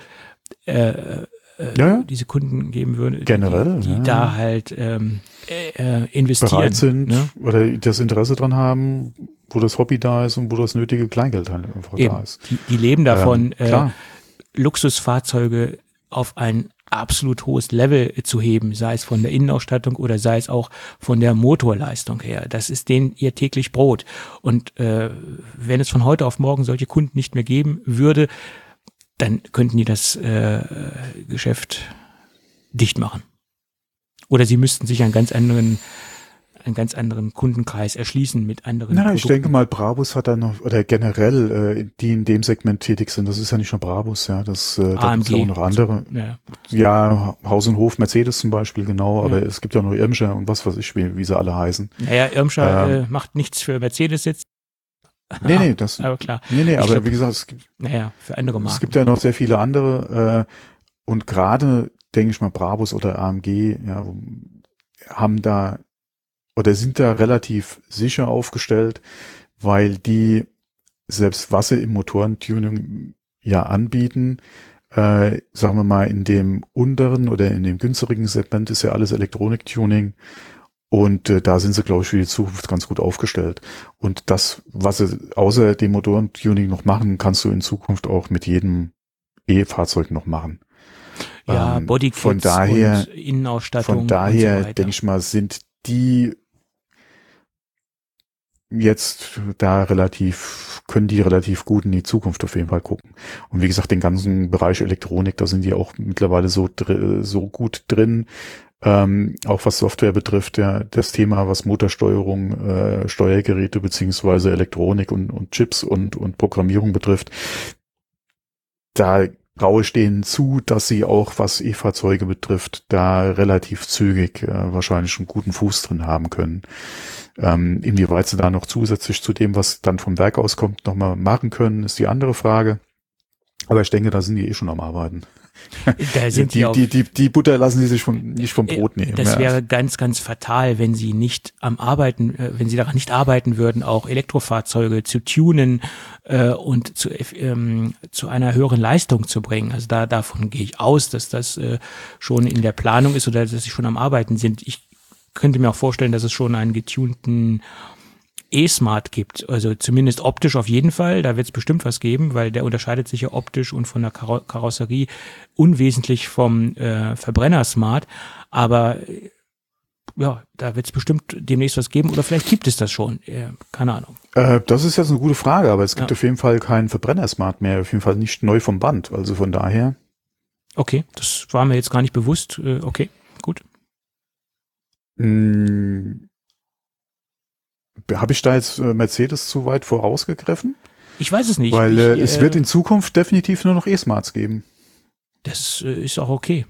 diese Kunden geben würde, generell, die da halt investieren. Bereit sind, ne? Oder das Interesse dran haben, wo das Hobby da ist und wo das nötige Kleingeld halt einfach da ist. Die leben davon, Luxusfahrzeuge auf ein absolut hohes Level zu heben, sei es von der Innenausstattung oder sei es auch von der Motorleistung her. Das ist denen ihr täglich Brot. Und wenn es von heute auf morgen solche Kunden nicht mehr geben würde, dann könnten die das Geschäft dicht machen. Oder sie müssten sich einen ganz anderen Kundenkreis erschließen mit anderen Produkten. Ich denke mal, Brabus hat da noch, oder generell, die in dem Segment tätig sind, das ist ja nicht nur Brabus, ja, da gibt es auch noch andere. Ja, Haus und Hof, Mercedes zum Beispiel, genau, aber es gibt ja noch Irmscher und was weiß ich, wie sie alle heißen. Naja, Irmscher macht nichts für Mercedes jetzt. Nee, das. Aber klar. Aber wie gesagt, es gibt. Für andere Marken. Es gibt ja noch sehr viele andere, und gerade, denke ich mal, Brabus oder AMG, ja, haben da, oder sind da relativ sicher aufgestellt, weil die, selbst was sie im Motorentuning ja anbieten, sagen wir mal, in dem unteren oder in dem günstigeren Segment ist ja alles Elektroniktuning. Und da sind sie, glaube ich, für die Zukunft ganz gut aufgestellt. Und das, was sie außer dem Motorentuning noch machen, kannst du in Zukunft auch mit jedem E-Fahrzeug noch machen. Ja, Bodykits und Innenausstattung. Von daher, denke ich mal, sind die jetzt da können die relativ gut in die Zukunft auf jeden Fall gucken. Und wie gesagt, den ganzen Bereich Elektronik, da sind die auch mittlerweile so gut drin. Auch was Software betrifft, ja, das Thema, was Motorsteuerung, Steuergeräte beziehungsweise Elektronik und Chips und Programmierung betrifft, da traue ich denen zu, dass sie auch, was E-Fahrzeuge betrifft, da relativ zügig wahrscheinlich einen guten Fuß drin haben können. Inwieweit sie da noch zusätzlich zu dem, was dann vom Werk aus kommt, nochmal machen können, ist die andere Frage. Aber ich denke, da sind die schon am Arbeiten. Da sind die Butter lassen sie sich nicht vom Brot nehmen. Das wäre ganz, ganz fatal, wenn sie wenn sie daran nicht arbeiten würden, auch Elektrofahrzeuge zu tunen und zu einer höheren Leistung zu bringen. Also davon gehe ich aus, dass das schon in der Planung ist oder dass sie schon am Arbeiten sind. Ich könnte mir auch vorstellen, dass es schon einen getunten E-Smart gibt. Also zumindest optisch auf jeden Fall. Da wird es bestimmt was geben, weil der unterscheidet sich ja optisch und von der Karosserie unwesentlich vom Verbrenner-Smart. Aber ja, da wird es bestimmt demnächst was geben. Oder vielleicht gibt es das schon. Keine Ahnung. Das ist jetzt eine gute Frage, aber es gibt auf jeden Fall keinen Verbrenner-Smart mehr. Auf jeden Fall nicht neu vom Band. Also von daher. Okay, das war mir jetzt gar nicht bewusst. Okay, gut. Habe ich da jetzt Mercedes zu weit vorausgegriffen? Ich weiß es nicht. Weil es wird in Zukunft definitiv nur noch E-Smarts geben. Das ist auch okay.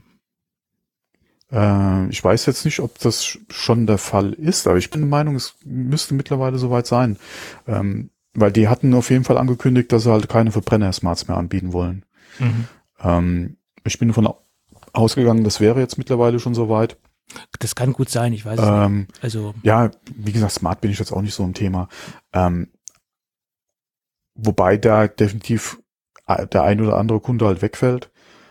Ich weiß jetzt nicht, ob das schon der Fall ist, aber ich bin der Meinung, es müsste mittlerweile soweit sein. Weil die hatten auf jeden Fall angekündigt, dass sie halt keine Verbrenner-Smarts mehr anbieten wollen. Ich bin davon ausgegangen, das wäre jetzt mittlerweile schon soweit. Das kann gut sein, ich weiß es nicht. Also ja, wie gesagt, Smart bin ich jetzt auch nicht so im Thema. Wobei da definitiv der ein oder andere Kunde halt wegfällt.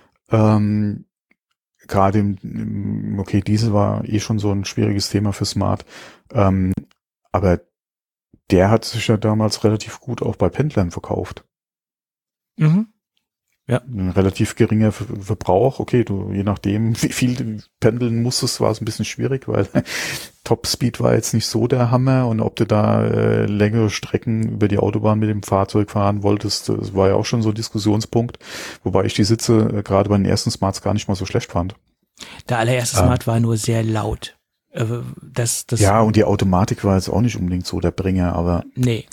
Gerade okay, Diesel war schon so ein schwieriges Thema für Smart. Aber der hat sich ja damals relativ gut auch bei Pendlern verkauft. Ja. Ein relativ geringer Verbrauch. Okay, je nachdem, wie viel du pendeln musstest, war es ein bisschen schwierig, weil Topspeed war jetzt nicht so der Hammer und ob du da längere Strecken über die Autobahn mit dem Fahrzeug fahren wolltest, das war ja auch schon so ein Diskussionspunkt, wobei ich die Sitze gerade bei den ersten Smarts gar nicht mal so schlecht fand. Der allererste Smart war nur sehr laut. Ja, und die Automatik war jetzt auch nicht unbedingt so der Bringer, aber Nee.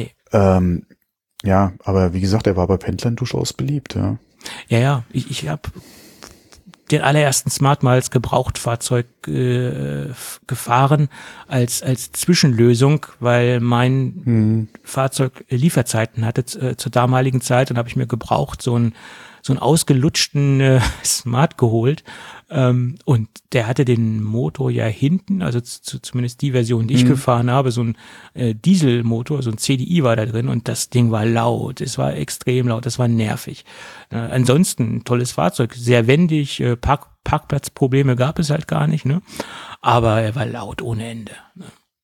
Ja, aber wie gesagt, er war bei Pendlern durchaus beliebt, ja. Ja, ich habe den allerersten Smart mal als Gebrauchtfahrzeug gefahren, als Zwischenlösung, weil mein Fahrzeug Lieferzeiten hatte zur damaligen Zeit, und habe ich mir gebraucht so einen ausgelutschten Smart geholt, und der hatte den Motor ja hinten, also zumindest die Version, die ich gefahren habe, so ein Dieselmotor, so ein CDI war da drin, und das Ding war laut, es war extrem laut, das war nervig. Ansonsten ein tolles Fahrzeug, sehr wendig, Parkplatzprobleme gab es halt gar nicht, ne? Aber er war laut ohne Ende. Ne?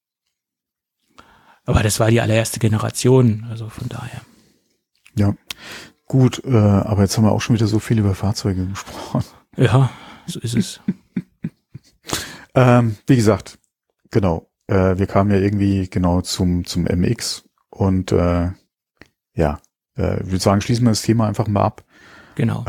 Aber das war die allererste Generation, also von daher. Ja, gut, aber jetzt haben wir auch schon wieder so viel über Fahrzeuge gesprochen. Ja, so ist es. Wie gesagt, genau, wir kamen ja irgendwie genau zum MX und ich würde sagen, schließen wir das Thema einfach mal ab. Genau.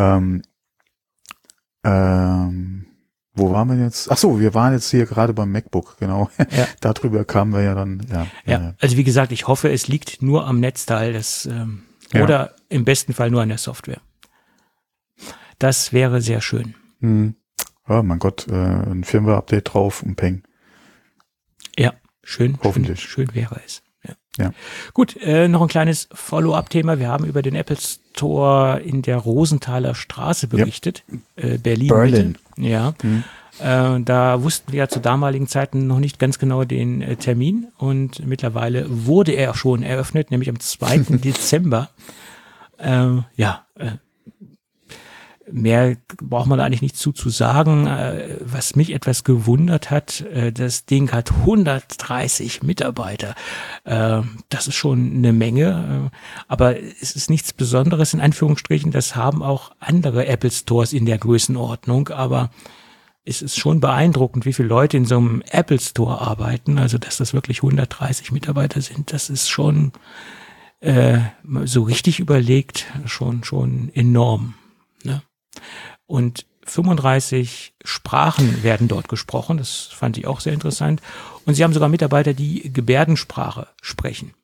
Wo waren wir jetzt? Ach so, wir waren jetzt hier gerade beim MacBook, genau. Ja. Darüber kamen wir ja dann, Ja, also wie gesagt, ich hoffe, es liegt nur am Netzteil, oder im besten Fall nur an der Software. Das wäre sehr schön. Oh mein Gott, ein Firmware-Update drauf und peng. Ja, schön. Hoffentlich. Schön wäre es. Ja. Gut, noch ein kleines Follow-up-Thema. Wir haben über den Apple Store in der Rosenthaler Straße berichtet. Berlin. Ja. Da wussten wir ja zu damaligen Zeiten noch nicht ganz genau den Termin, und mittlerweile wurde er schon eröffnet, nämlich am 2. Dezember. Mehr braucht man eigentlich nicht zu sagen. Was mich etwas gewundert hat, das Ding hat 130 Mitarbeiter. Das ist schon eine Menge, aber es ist nichts Besonderes in Anführungsstrichen. Das haben auch andere Apple Stores in der Größenordnung, aber es ist schon beeindruckend, wie viele Leute in so einem Apple Store arbeiten. Also, dass das wirklich 130 Mitarbeiter sind, das ist schon so richtig überlegt, schon enorm. Ne? Und 35 Sprachen werden dort gesprochen. Das fand ich auch sehr interessant. Und sie haben sogar Mitarbeiter, die Gebärdensprache sprechen.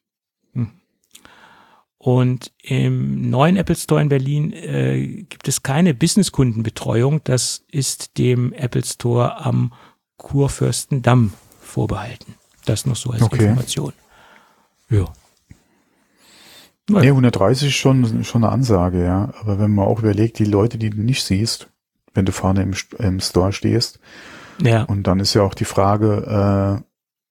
Und im neuen Apple Store in Berlin gibt es keine Businesskundenbetreuung. Das ist dem Apple Store am Kurfürstendamm vorbehalten. Das noch so als Information. Ja. Nee, 130 ist schon eine Ansage, ja. Aber wenn man auch überlegt, die Leute, die du nicht siehst, wenn du vorne im Store stehst, ja. Und dann ist ja auch die Frage,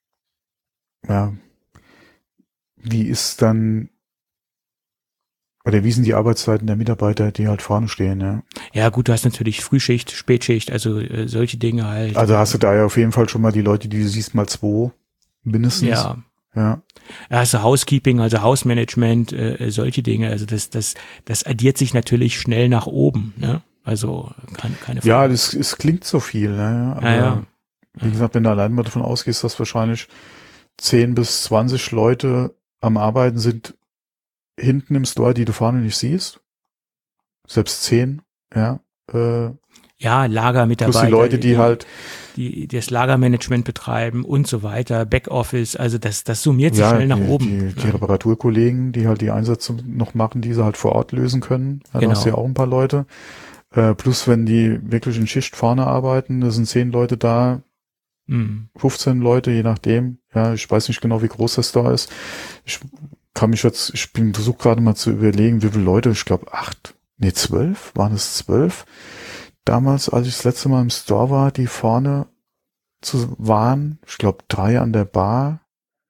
wie ist dann, oder wie sind die Arbeitszeiten der Mitarbeiter, die halt vorne stehen, ja? Ja, gut, du hast natürlich Frühschicht, Spätschicht, also solche Dinge halt. Also hast du da ja auf jeden Fall schon mal die Leute, die du siehst, mal 2 mindestens. Ja, Ja. Also Housekeeping, also Hausmanagement, solche Dinge. Also das addiert sich natürlich schnell nach oben, ne? Also keine Frage. Ja, es klingt so viel, ne? Aber wie gesagt, wenn du allein mal davon ausgehst, dass wahrscheinlich 10 bis 20 Leute am Arbeiten sind hinten im Store, die du vorne nicht siehst. Selbst 10, ja. Ja, Lagermitarbeiter. Plus die Leute, die halt die das Lagermanagement betreiben und so weiter, Backoffice, also das summiert sich schnell nach oben. Die Reparaturkollegen, die halt die Einsätze noch machen, die sie halt vor Ort lösen können. Da hast du ja auch ein paar Leute. Plus, wenn die wirklich in Schicht vorne arbeiten, da sind 10 Leute da, 15 Leute, je nachdem. Ja, ich weiß nicht genau, wie groß das da ist. Ich versuche gerade mal zu überlegen, wie viele Leute, ich glaube 12, waren es 12? Damals, als ich das letzte Mal im Store war, die vorne waren, ich glaube 3 an der Bar,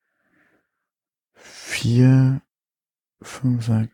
4, 5, 6,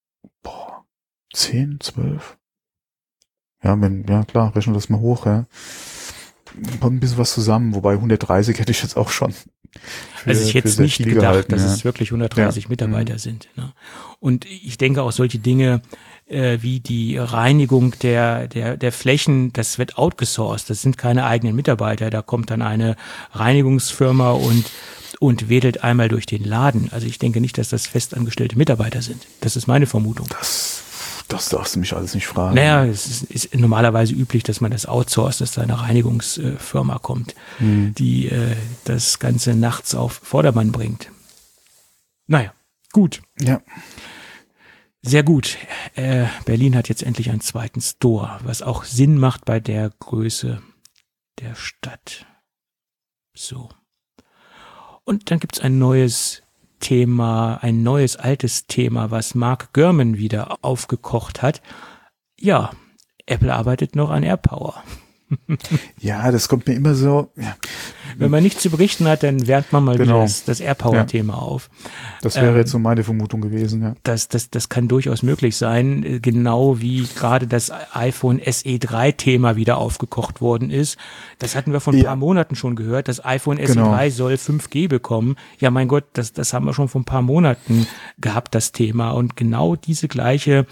10, 12. Ja, klar, rechnen das mal hoch, ja. Kommt ein bisschen was zusammen, wobei 130 hätte ich jetzt auch schon. Also ich hätte es nicht gedacht, gehalten, dass es wirklich 130 Mitarbeiter sind. Ne? Und ich denke auch solche Dinge wie die Reinigung der Flächen, das wird outgesourced. Das sind keine eigenen Mitarbeiter. Da kommt dann eine Reinigungsfirma und wedelt einmal durch den Laden. Also ich denke nicht, dass das festangestellte Mitarbeiter sind. Das ist meine Vermutung. Das darfst du mich alles nicht fragen. Naja, es ist normalerweise üblich, dass man das outsourced, dass da eine Reinigungsfirma kommt, die das Ganze nachts auf Vordermann bringt. Naja, gut. Ja. Sehr gut. Berlin hat jetzt endlich einen zweiten Store, was auch Sinn macht bei der Größe der Stadt. So. Und dann gibt's ein neues altes Thema, was Mark Gurman wieder aufgekocht hat. Ja, Apple arbeitet noch an AirPower. Ja, das kommt mir immer so. Ja. Wenn man nichts zu berichten hat, dann wärmt man mal wieder das AirPower-Thema auf. Das wäre jetzt so meine Vermutung gewesen, ja. Das kann durchaus möglich sein, genau wie gerade das iPhone SE3-Thema wieder aufgekocht worden ist. Das hatten wir vor ein paar Monaten schon gehört. Das iPhone SE3 soll 5G bekommen. Ja, mein Gott, das haben wir schon vor ein paar Monaten gehabt, das Thema. Und genau diese gleiche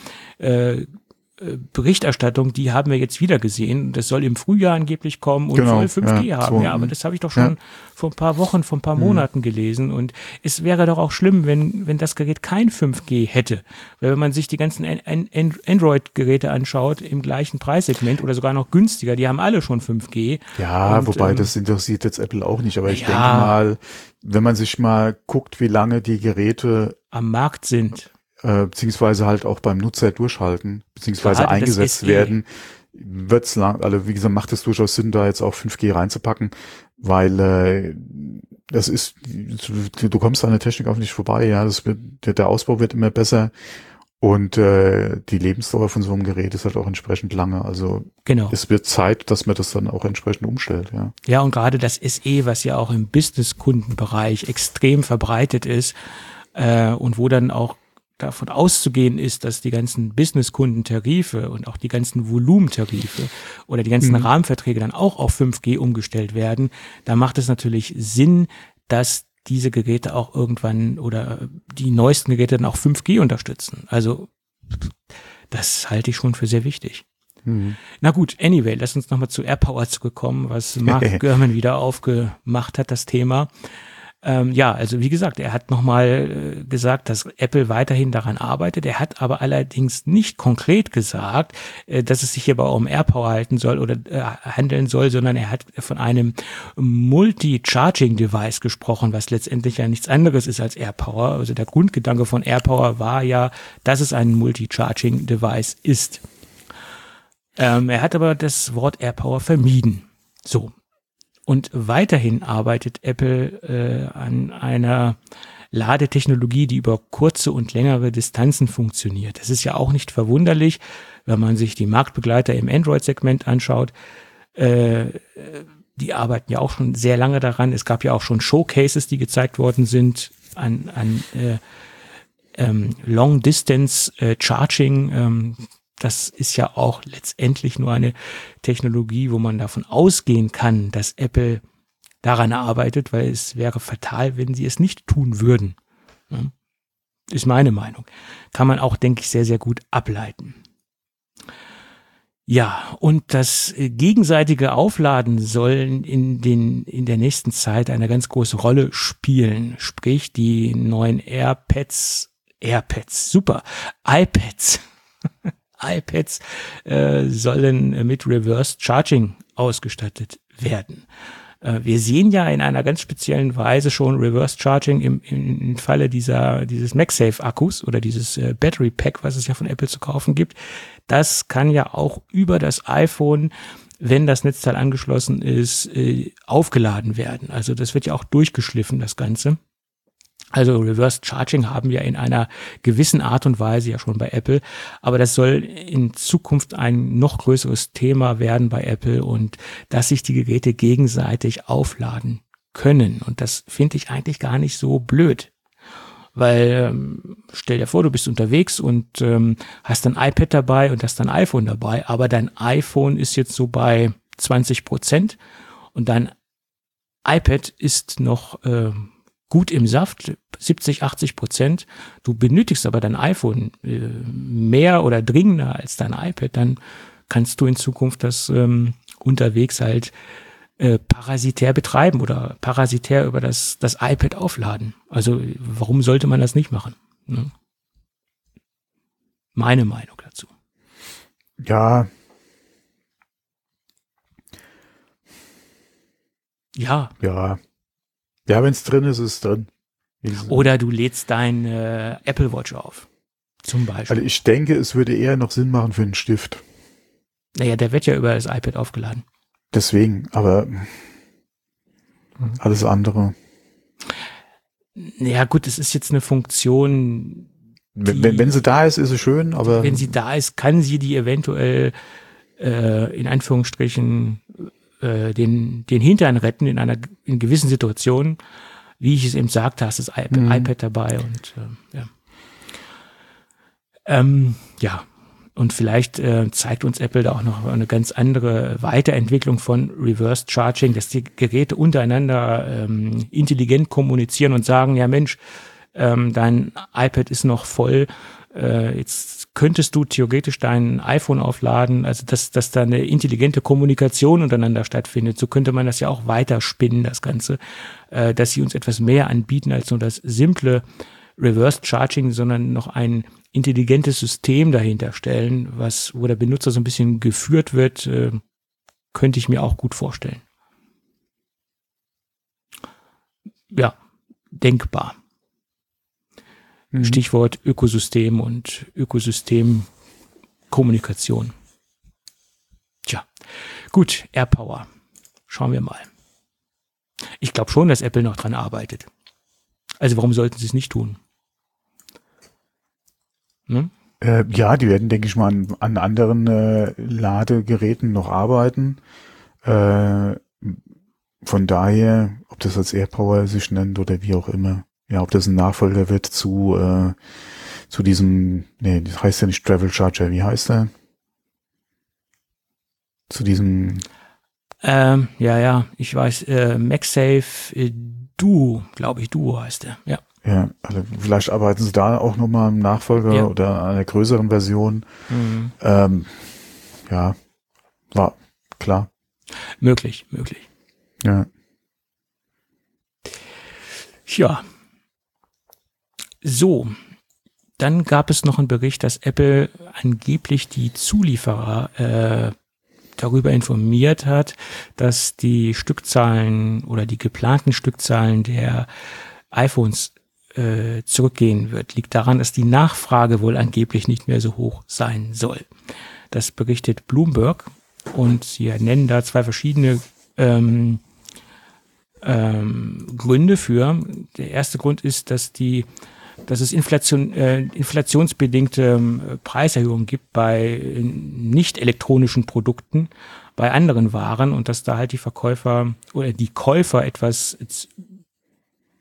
Berichterstattung, die haben wir jetzt wieder gesehen. Das soll im Frühjahr angeblich kommen und soll 5G haben. Ja, aber das habe ich doch schon vor ein paar Wochen, vor ein paar Monaten gelesen. Und es wäre doch auch schlimm, wenn das Gerät kein 5G hätte. Weil wenn man sich die ganzen Android-Geräte anschaut, im gleichen Preissegment oder sogar noch günstiger, die haben alle schon 5G. Ja, und, wobei das interessiert jetzt Apple auch nicht. Aber ich denke mal, wenn man sich mal guckt, wie lange die Geräte am Markt sind, beziehungsweise halt auch beim Nutzer durchhalten, beziehungsweise gerade eingesetzt werden, wird's lang, also wie gesagt, macht es durchaus Sinn, da jetzt auch 5G reinzupacken, weil das ist, du kommst an der Technik auch nicht vorbei, ja, der Ausbau wird immer besser und die Lebensdauer von so einem Gerät ist halt auch entsprechend lange, also es wird Zeit, dass man das dann auch entsprechend umstellt, ja. Ja, und gerade das SE, was ja auch im Business-Kundenbereich extrem verbreitet ist und wo dann auch davon auszugehen ist, dass die ganzen Business-Kunden-Tarife und auch die ganzen Volumentarife oder die ganzen Rahmenverträge dann auch auf 5G umgestellt werden, da macht es natürlich Sinn, dass diese Geräte auch irgendwann oder die neuesten Geräte dann auch 5G unterstützen. Also das halte ich schon für sehr wichtig. Na gut, anyway, lass uns nochmal zu AirPower zurückkommen, was Mark Gurman wieder aufgemacht hat, das Thema. Also wie gesagt, er hat nochmal gesagt, dass Apple weiterhin daran arbeitet. Er hat aber allerdings nicht konkret gesagt, dass es sich hierbei um AirPower handeln soll, sondern er hat von einem Multi-Charging-Device gesprochen, was letztendlich ja nichts anderes ist als AirPower. Also der Grundgedanke von AirPower war ja, dass es ein Multi-Charging-Device ist. Er hat aber das Wort AirPower vermieden. So. Und weiterhin arbeitet Apple an einer Ladetechnologie, die über kurze und längere Distanzen funktioniert. Das ist ja auch nicht verwunderlich, wenn man sich die Marktbegleiter im Android-Segment anschaut. Die arbeiten ja auch schon sehr lange daran. Es gab ja auch schon Showcases, die gezeigt worden sind an Long-Distance-Charging. Das ist ja auch letztendlich nur eine Technologie, wo man davon ausgehen kann, dass Apple daran arbeitet, weil es wäre fatal, wenn sie es nicht tun würden. Ja, ist meine Meinung. Kann man auch, denke ich, sehr, sehr gut ableiten. Ja, und das gegenseitige Aufladen soll in der nächsten Zeit eine ganz große Rolle spielen. Sprich, die neuen iPads, super, iPads sollen mit Reverse Charging ausgestattet werden. Wir sehen ja in einer ganz speziellen Weise schon Reverse Charging im Falle dieses MagSafe-Akkus oder dieses Battery Pack, was es ja von Apple zu kaufen gibt. Das kann ja auch über das iPhone, wenn das Netzteil angeschlossen ist, aufgeladen werden. Also das wird ja auch durchgeschliffen, das Ganze. Also Reverse Charging haben wir in einer gewissen Art und Weise ja schon bei Apple, aber das soll in Zukunft ein noch größeres Thema werden bei Apple und dass sich die Geräte gegenseitig aufladen können. Und das finde ich eigentlich gar nicht so blöd, weil stell dir vor, du bist unterwegs und hast ein iPad dabei und hast dein iPhone dabei, aber dein iPhone ist jetzt so bei 20% und dein iPad ist noch gut im Saft, 70-80%. Du benötigst aber dein iPhone mehr oder dringender als dein iPad, dann kannst du in Zukunft das unterwegs halt parasitär betreiben oder parasitär über das iPad aufladen. Also warum sollte man das nicht machen? Ne? Meine Meinung dazu. Ja. Ja. Ja. Ja, wenn es drin ist, ist es drin. Oder du lädst dein Apple Watch auf, zum Beispiel. Also ich denke, es würde eher noch Sinn machen für einen Stift. Naja, der wird ja über das iPad aufgeladen. Deswegen, aber alles andere. Ja gut, es ist jetzt eine Funktion. Wenn sie da ist, ist sie schön, aber wenn sie da ist, kann sie die eventuell in Anführungsstrichen den Hintern retten in gewissen Situationen, wie ich es eben sagte, hast das iPad dabei und ja. Und vielleicht zeigt uns Apple da auch noch eine ganz andere Weiterentwicklung von Reverse Charging, dass die Geräte untereinander intelligent kommunizieren und sagen, ja Mensch, dein iPad ist noch voll, jetzt könntest du theoretisch dein iPhone aufladen, also dass da eine intelligente Kommunikation untereinander stattfindet. So könnte man das ja auch weiterspinnen, das Ganze, dass sie uns etwas mehr anbieten als nur das simple Reverse Charging, sondern noch ein intelligentes System dahinter stellen, wo der Benutzer so ein bisschen geführt wird, könnte ich mir auch gut vorstellen. Ja, denkbar. Stichwort Ökosystem und Ökosystemkommunikation. Tja, gut, AirPower. Schauen wir mal. Ich glaube schon, dass Apple noch dran arbeitet. Also warum sollten sie es nicht tun? Hm? Ja, die werden, denke ich mal, an anderen Ladegeräten noch arbeiten. Von daher, ob das als AirPower sich nennt oder wie auch immer. Ja, ob das ein Nachfolger wird zu diesem, das heißt ja nicht Travel Charger, wie heißt der? Zu diesem ja, ich weiß, MagSafe Duo, glaube ich, Duo heißt der, ja. Ja, also vielleicht arbeiten sie da auch nochmal im Nachfolger oder einer größeren Version. Ja, war klar. Möglich. Ja. Ja. So, dann gab es noch einen Bericht, dass Apple angeblich die Zulieferer darüber informiert hat, dass die Stückzahlen oder die geplanten Stückzahlen der iPhones zurückgehen wird. Liegt daran, dass die Nachfrage wohl angeblich nicht mehr so hoch sein soll. Das berichtet Bloomberg und sie nennen da zwei verschiedene Gründe für. Der erste Grund ist, dass es inflationsbedingte Preiserhöhungen gibt bei nicht elektronischen Produkten, bei anderen Waren und dass da halt die Verkäufer oder die Käufer etwas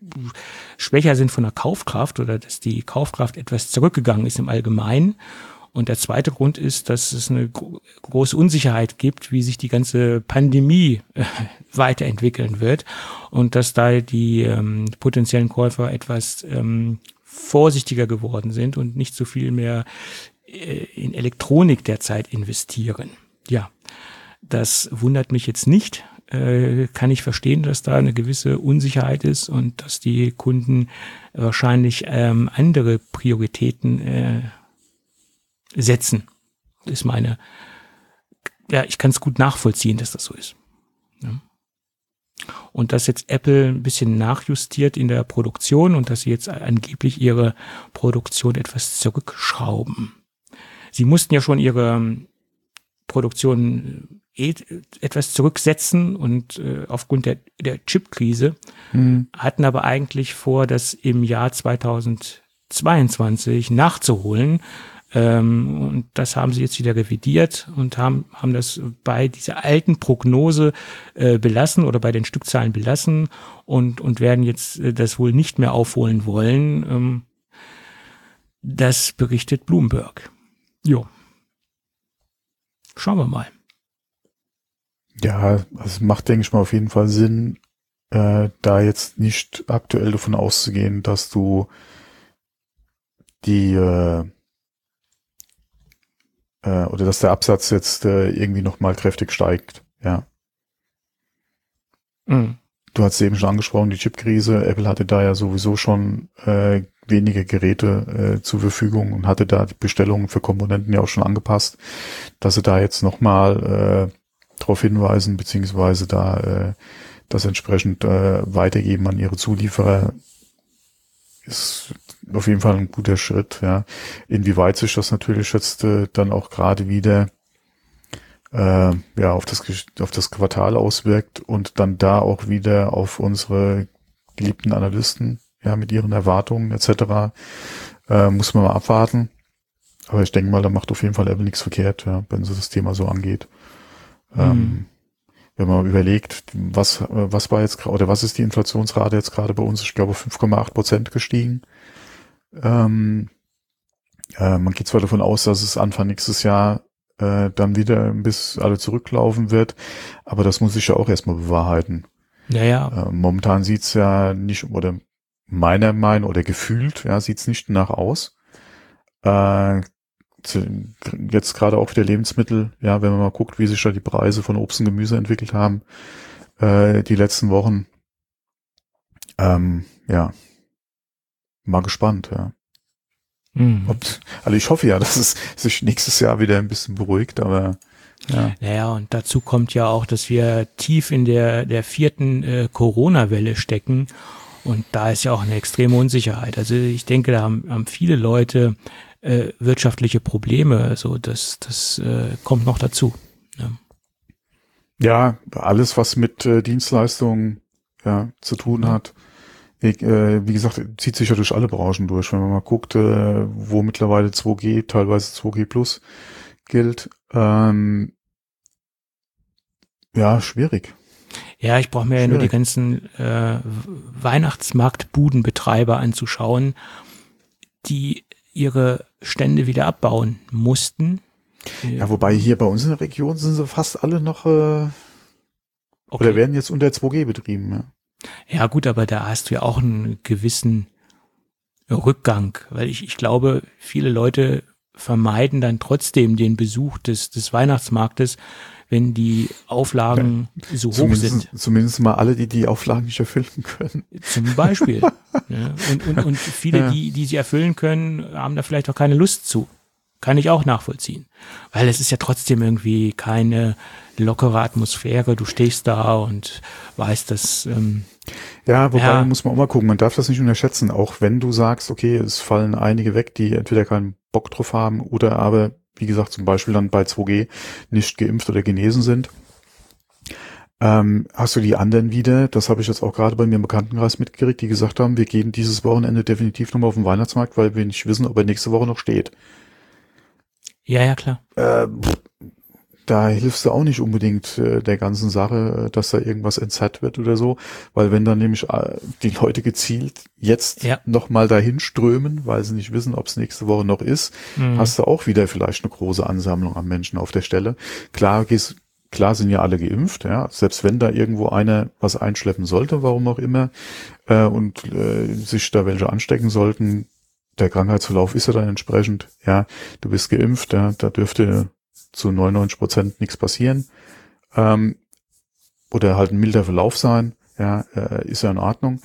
schwächer sind von der Kaufkraft oder dass die Kaufkraft etwas zurückgegangen ist im Allgemeinen Und der zweite Grund ist, dass es eine große Unsicherheit gibt, wie sich die ganze Pandemie weiterentwickeln wird und dass da die potenziellen Käufer etwas vorsichtiger geworden sind und nicht so viel mehr in Elektronik derzeit investieren. Ja, das wundert mich jetzt nicht. Kann ich verstehen, dass da eine gewisse Unsicherheit ist und dass die Kunden wahrscheinlich andere Prioritäten setzen. Das ist ich kann es gut nachvollziehen, dass das so ist. Ja. Und dass jetzt Apple ein bisschen nachjustiert in der Produktion und dass sie jetzt angeblich ihre Produktion etwas zurückschrauben. Sie mussten ja schon ihre Produktion etwas zurücksetzen und aufgrund der Chipkrise hatten aber eigentlich vor, das im Jahr 2022 nachzuholen. Und das haben sie jetzt wieder revidiert und haben das bei dieser alten Prognose belassen oder bei den Stückzahlen belassen und werden jetzt das wohl nicht mehr aufholen wollen. Das berichtet Bloomberg. Jo. Schauen wir mal. Ja, es macht, denke ich mal, auf jeden Fall Sinn, da jetzt nicht aktuell davon auszugehen, dass du oder dass der Absatz jetzt irgendwie nochmal kräftig steigt, ja. Mhm. Du hast eben schon angesprochen, die Chipkrise. Apple hatte da ja sowieso schon wenige Geräte zur Verfügung und hatte da die Bestellungen für Komponenten ja auch schon angepasst, dass sie da jetzt nochmal darauf hinweisen, beziehungsweise da das entsprechend weitergeben an ihre Zulieferer, ist auf jeden Fall ein guter Schritt, ja. Inwieweit sich das natürlich jetzt dann auch gerade wieder auf das Quartal auswirkt und dann da auch wieder auf unsere geliebten Analysten, ja, mit ihren Erwartungen etc. Muss man mal abwarten. Aber ich denke mal, da macht auf jeden Fall Apple nichts verkehrt, ja, wenn sie das Thema so angeht. Wenn man überlegt, was war jetzt gerade, oder was ist die Inflationsrate jetzt gerade bei uns? Ich glaube 5,8% gestiegen. Man geht zwar davon aus, dass es Anfang nächstes Jahr dann wieder bis alle zurücklaufen wird, aber das muss sich ja auch erstmal bewahrheiten. Naja. Momentan sieht's ja nicht, oder meiner Meinung oder gefühlt, ja, sieht's nicht danach aus. Jetzt gerade auch wieder Lebensmittel, ja, wenn man mal guckt, wie sich da die Preise von Obst und Gemüse entwickelt haben, die letzten Wochen. Ja, mal gespannt, ja. Also ich hoffe ja, dass es sich nächstes Jahr wieder ein bisschen beruhigt, aber ja. Naja, und dazu kommt ja auch, dass wir tief in der 4. Corona-Welle stecken und da ist ja auch eine extreme Unsicherheit. Also ich denke, da haben viele Leute wirtschaftliche Probleme, also das kommt noch dazu. Ja, alles, was mit Dienstleistungen zu tun hat. Wie gesagt, zieht sich ja durch alle Branchen durch. Wenn man mal guckt, wo mittlerweile 2G, teilweise 2G Plus gilt, schwierig. Ja, ich brauche mir ja nur die ganzen Weihnachtsmarktbudenbetreiber anzuschauen, die ihre Stände wieder abbauen mussten. Ja, wobei hier bei uns in der Region sind sie fast alle noch oder werden jetzt unter 2G betrieben, ja. Ja gut, aber da hast du ja auch einen gewissen Rückgang, weil ich glaube, viele Leute vermeiden dann trotzdem den Besuch des Weihnachtsmarktes, wenn die Auflagen so hoch sind. Zumindest mal alle, die Auflagen nicht erfüllen können. Zum Beispiel. Ja, und viele, die sie erfüllen können, haben da vielleicht auch keine Lust zu. Kann ich auch nachvollziehen. Weil es ist ja trotzdem irgendwie keine lockere Atmosphäre. Du stehst da und weißt, dass wobei muss man auch mal gucken. Man darf das nicht unterschätzen. Auch wenn du sagst, okay, es fallen einige weg, die entweder keinen Bock drauf haben oder aber, wie gesagt, zum Beispiel dann bei 2G nicht geimpft oder genesen sind. Hast du die anderen wieder, das habe ich jetzt auch gerade bei mir im Bekanntenkreis mitgekriegt, die gesagt haben, wir gehen dieses Wochenende definitiv nochmal auf den Weihnachtsmarkt, weil wir nicht wissen, ob er nächste Woche noch steht. Ja, klar. da hilfst du auch nicht unbedingt der ganzen Sache, dass da irgendwas entzerrt wird oder so, weil wenn dann nämlich die Leute gezielt jetzt nochmal dahin strömen, weil sie nicht wissen, ob es nächste Woche noch ist, hast du auch wieder vielleicht eine große Ansammlung an Menschen auf der Stelle. Klar sind ja alle geimpft, ja, selbst wenn da irgendwo einer was einschleppen sollte, warum auch immer, und sich da welche anstecken sollten, der Krankheitsverlauf ist ja dann entsprechend, ja, du bist geimpft, ja, da dürfte zu 99% nichts passieren, oder halt ein milder Verlauf sein, ja, ist ja in Ordnung,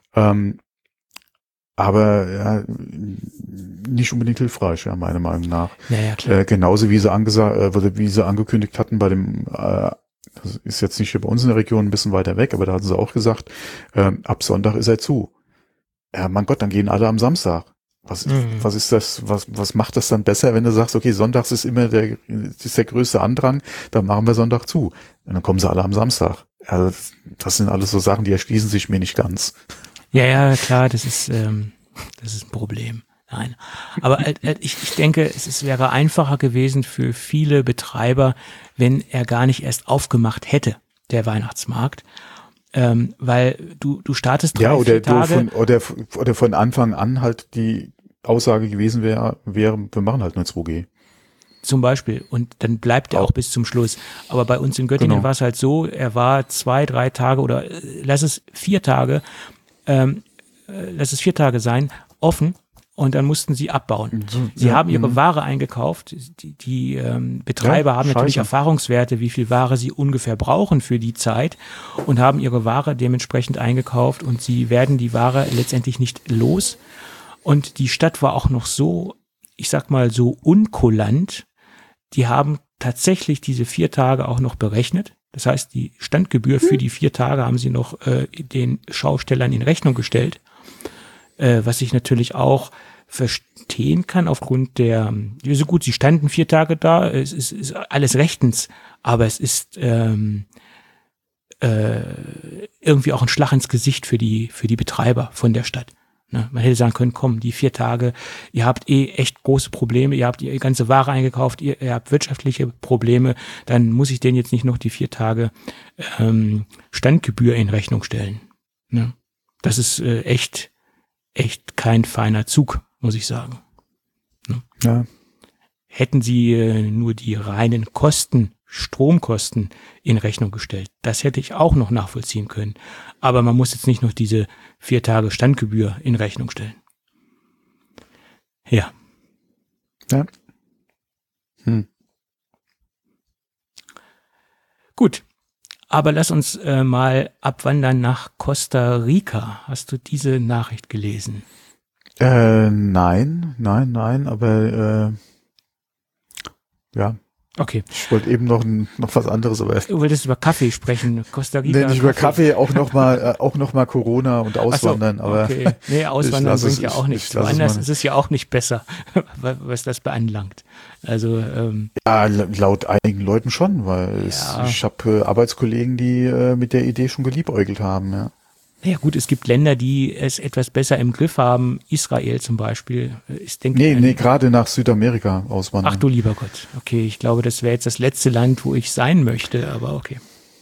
aber ja, nicht unbedingt hilfreich, ja, meiner Meinung nach. Ja, klar. Genauso wie sie angekündigt hatten bei dem, das ist jetzt nicht hier bei uns in der Region, ein bisschen weiter weg, aber da hatten sie auch gesagt, ab Sonntag ist er zu. Ja, mein Gott, dann gehen alle am Samstag. Was ist das, was macht das dann besser, wenn du sagst, okay, sonntags ist immer der größte Andrang, dann machen wir Sonntag zu. Und dann kommen sie alle am Samstag. Ja, das sind alles so Sachen, die erschließen sich mir nicht ganz. Ja, klar, das ist ein Problem. Nein, aber ich denke, es wäre einfacher gewesen für viele Betreiber, wenn er gar nicht erst aufgemacht hätte, der Weihnachtsmarkt. Weil du startest 3-4 Tage. Oder von Anfang an halt die Aussage gewesen wäre, wir machen halt nur 2G. Zum Beispiel. Und dann bleibt er auch bis zum Schluss. Aber bei uns in Göttingen war es halt so, er war 2-3 Tage oder lass es 4 Tage sein, offen. Und dann mussten sie abbauen. Sie haben ihre Ware eingekauft. Die Betreiber haben natürlich Erfahrungswerte, wie viel Ware sie ungefähr brauchen für die Zeit und haben ihre Ware dementsprechend eingekauft und sie werden die Ware letztendlich nicht los. Und die Stadt war auch noch so, ich sag mal so unkulant. Die haben tatsächlich diese 4 Tage auch noch berechnet. Das heißt, die Standgebühr für die 4 Tage haben sie noch den Schaustellern in Rechnung gestellt. Was ich natürlich auch verstehen kann aufgrund der, so gut, sie standen 4 Tage da, es ist alles rechtens, aber es ist irgendwie auch ein Schlag ins Gesicht für die Betreiber von der Stadt. Ne? Man hätte sagen können, komm, die 4 Tage, ihr habt echt große Probleme, ihr habt die ganze Ware eingekauft, ihr habt wirtschaftliche Probleme, dann muss ich denen jetzt nicht noch die 4 Tage Standgebühr in Rechnung stellen. Ne? Das ist echt kein feiner Zug, muss ich sagen. Ne? Ja. Hätten sie nur die reinen Stromkosten in Rechnung gestellt, das hätte ich auch noch nachvollziehen können. Aber man muss jetzt nicht noch diese 4 Tage Standgebühr in Rechnung stellen. Ja. Ja. Gut. Aber lass uns mal abwandern nach Costa Rica. Hast du diese Nachricht gelesen? Nein, aber ja. Okay. Ich wollte eben noch was anderes, aber du wolltest über Kaffee sprechen, Costa Rica. Nee, nicht über Kaffee, auch noch mal Corona und Auswandern, aber okay. Nee, Auswandern bringt ja auch nichts. Woanders ist es ja auch nicht besser, was das beanlangt. Also ja, laut einigen Leuten schon, weil ich habe Arbeitskollegen, die mit der Idee schon geliebäugelt haben, ja. Ja gut, es gibt Länder, die es etwas besser im Griff haben. Israel zum Beispiel. Nee, gerade nach Südamerika auswandern. Ach du lieber Gott. Okay, ich glaube, das wäre jetzt das letzte Land, wo ich sein möchte, aber okay.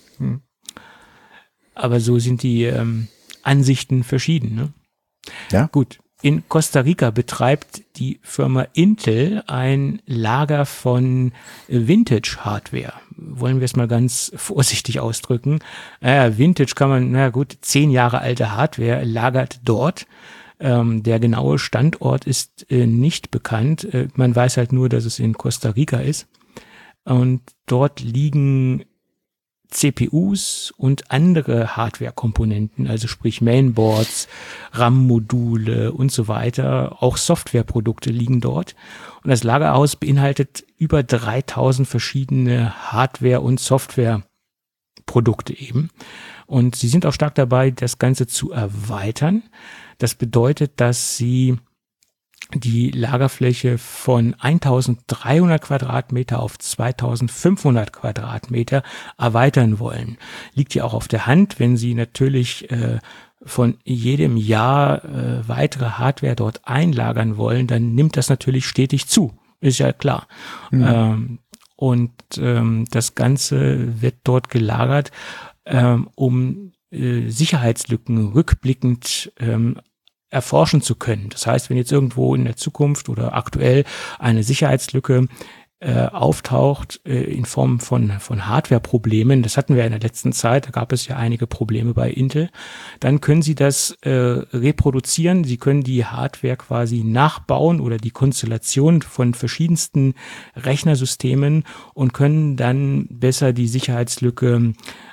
Aber so sind die Ansichten verschieden, ne? Ja. Gut. In Costa Rica betreibt die Firma Intel ein Lager von Vintage-Hardware. Wollen wir es mal ganz vorsichtig ausdrücken. Vintage kann man, 10 Jahre alte Hardware lagert dort. Der genaue Standort ist nicht bekannt. Man weiß halt nur, dass es in Costa Rica ist. Und dort liegen CPUs und andere Hardware-Komponenten, also sprich Mainboards, RAM-Module und so weiter, auch Softwareprodukte liegen dort. Und das Lagerhaus beinhaltet über 3000 verschiedene Hardware- und Softwareprodukte eben. Und sie sind auch stark dabei, das Ganze zu erweitern. Das bedeutet, dass sie die Lagerfläche von 1300 Quadratmeter auf 2500 Quadratmeter erweitern wollen. Liegt ja auch auf der Hand, wenn sie natürlich von jedem Jahr weitere Hardware dort einlagern wollen, dann nimmt das natürlich stetig zu. Ist ja klar. und das Ganze wird dort gelagert, um Sicherheitslücken rückblickend erforschen zu können. Das heißt, wenn jetzt irgendwo in der Zukunft oder aktuell eine Sicherheitslücke auftaucht in Form von Hardware-Problemen, das hatten wir in der letzten Zeit, da gab es ja einige Probleme bei Intel, dann können Sie das reproduzieren, Sie können die Hardware quasi nachbauen oder die Konstellation von verschiedensten Rechnersystemen und können dann besser die Sicherheitslücke